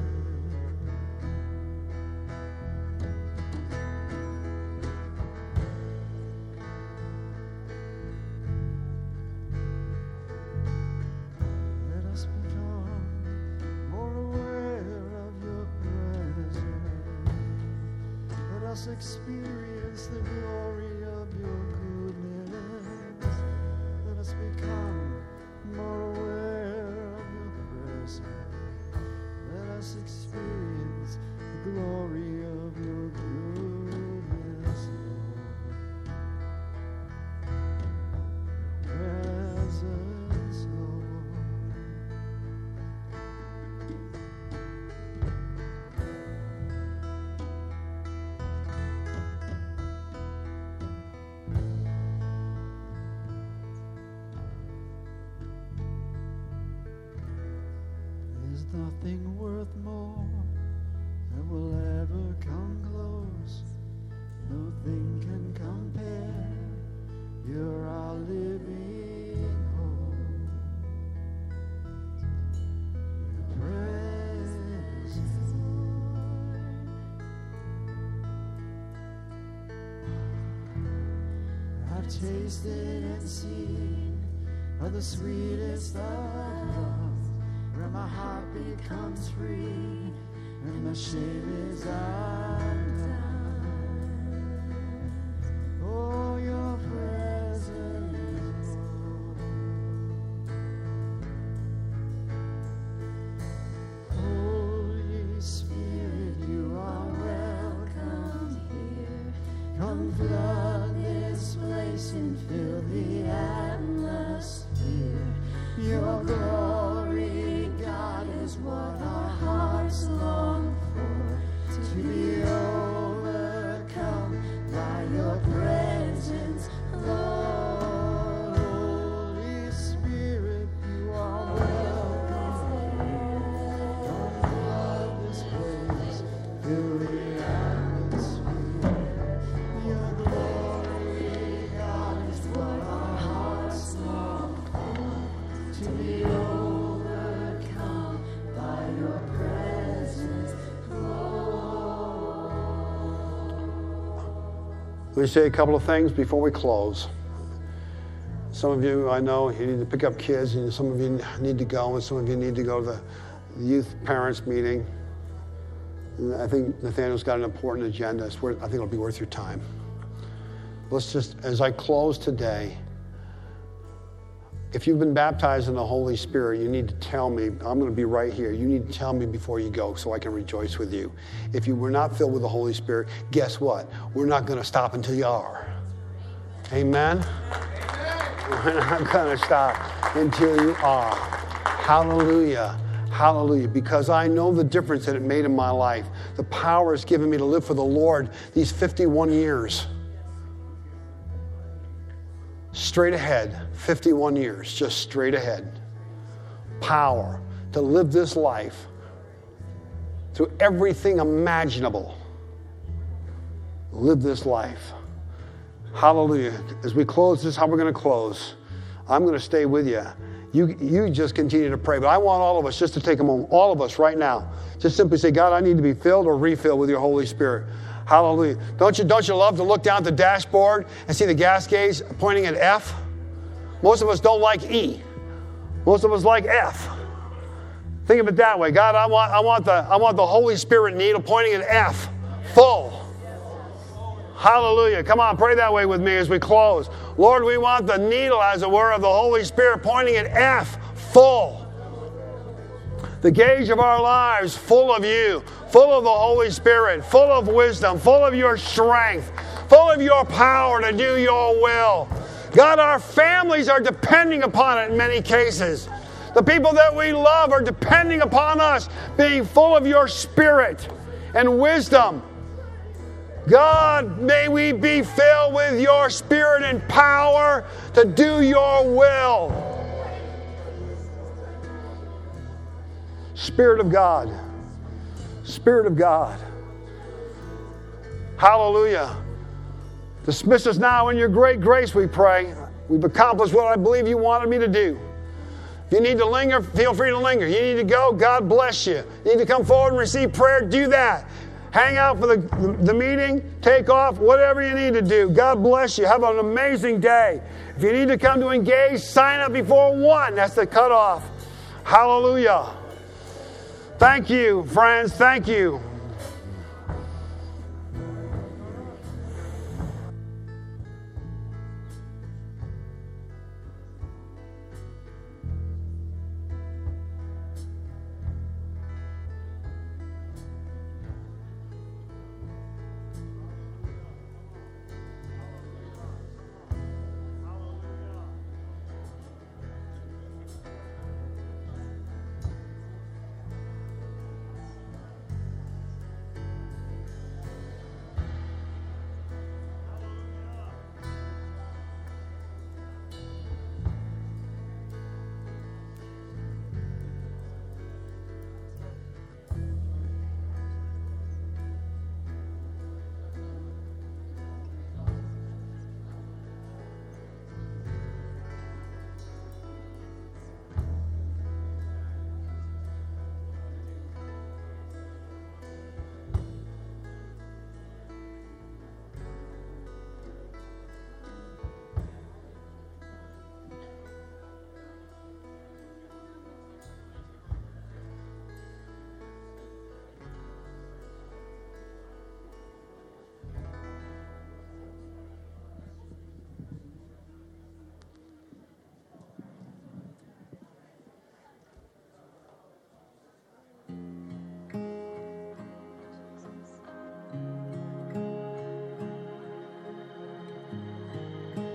Let us become more aware of your presence. Let us experience the glory of your goodness. Let us become more aware of your presence. Let us experience the glory of your goodness, Lord. Presence, Lord. There's nothing worth more that will ever come close. Nothing can compare. You're our living hope. Your presence, I've tasted and seen of the sweetest of loves, where my heart becomes free and my shame is undone. Oh, your presence, Holy Spirit, you are welcome here. Come flood this place and fill the atmosphere. Your glory, God, is what our hearts long for, to be overcome by your presence, Lord. Holy Spirit, you are welcome here. Come flood this place, fill the atmosphere. Your glory, God, is what our hearts long for, to be overcome by your presence, Lord. Let me say a couple of things before we close. Some of you, I know, you need to pick up kids, and some of you need to go, and some of you need to go to the youth parents meeting. And I think Nathaniel's got an important agenda. It's worth, I think it'll be worth your time. Let's just, as I close today, if you've been baptized in the Holy Spirit, you need to tell me. I'm going to be right here. You need to tell me before you go so I can rejoice with you. If you were not filled with the Holy Spirit, guess what? We're not going to stop until you are. Amen? We're not going to stop until you are. Hallelujah. Hallelujah. Because I know the difference that it made in my life. The power it's given me to live for the Lord these fifty-one years. Straight ahead, fifty-one years, just straight ahead. Power to live this life through everything imaginable. Live this life. Hallelujah. As we close, this is how we're going to close. I'm going to stay with you. You, you just continue to pray. But I want all of us just to take a moment, all of us right now, just simply say, God, I need to be filled or refilled with your Holy Spirit. Hallelujah. Don't you, don't you love to look down at the dashboard and see the gas gauge pointing at F? Most of us don't like E. Most of us like F. Think of it that way. God, I want, I want, the, I want the Holy Spirit needle pointing at F. Full. Hallelujah. Come on, pray that way with me as we close. Lord, we want the needle, as it were, of the Holy Spirit pointing at F. Full. The gauge of our lives full of you, full of the Holy Spirit, full of wisdom, full of your strength, full of your power to do your will. God, our families are depending upon it in many cases. The people that we love are depending upon us being full of your Spirit and wisdom. God, may we be filled with your Spirit and power to do your will. Spirit of God. Spirit of God. Hallelujah. Dismiss us now in your great grace, we pray. We've accomplished what I believe you wanted me to do. If you need to linger, feel free to linger. You need to go, God bless you. You need to come forward and receive prayer, do that. Hang out for the, the, the meeting, take off, whatever you need to do. God bless you. Have an amazing day. If you need to come to engage, sign up before one. That's the cutoff. Hallelujah. Thank you, friends. Thank you.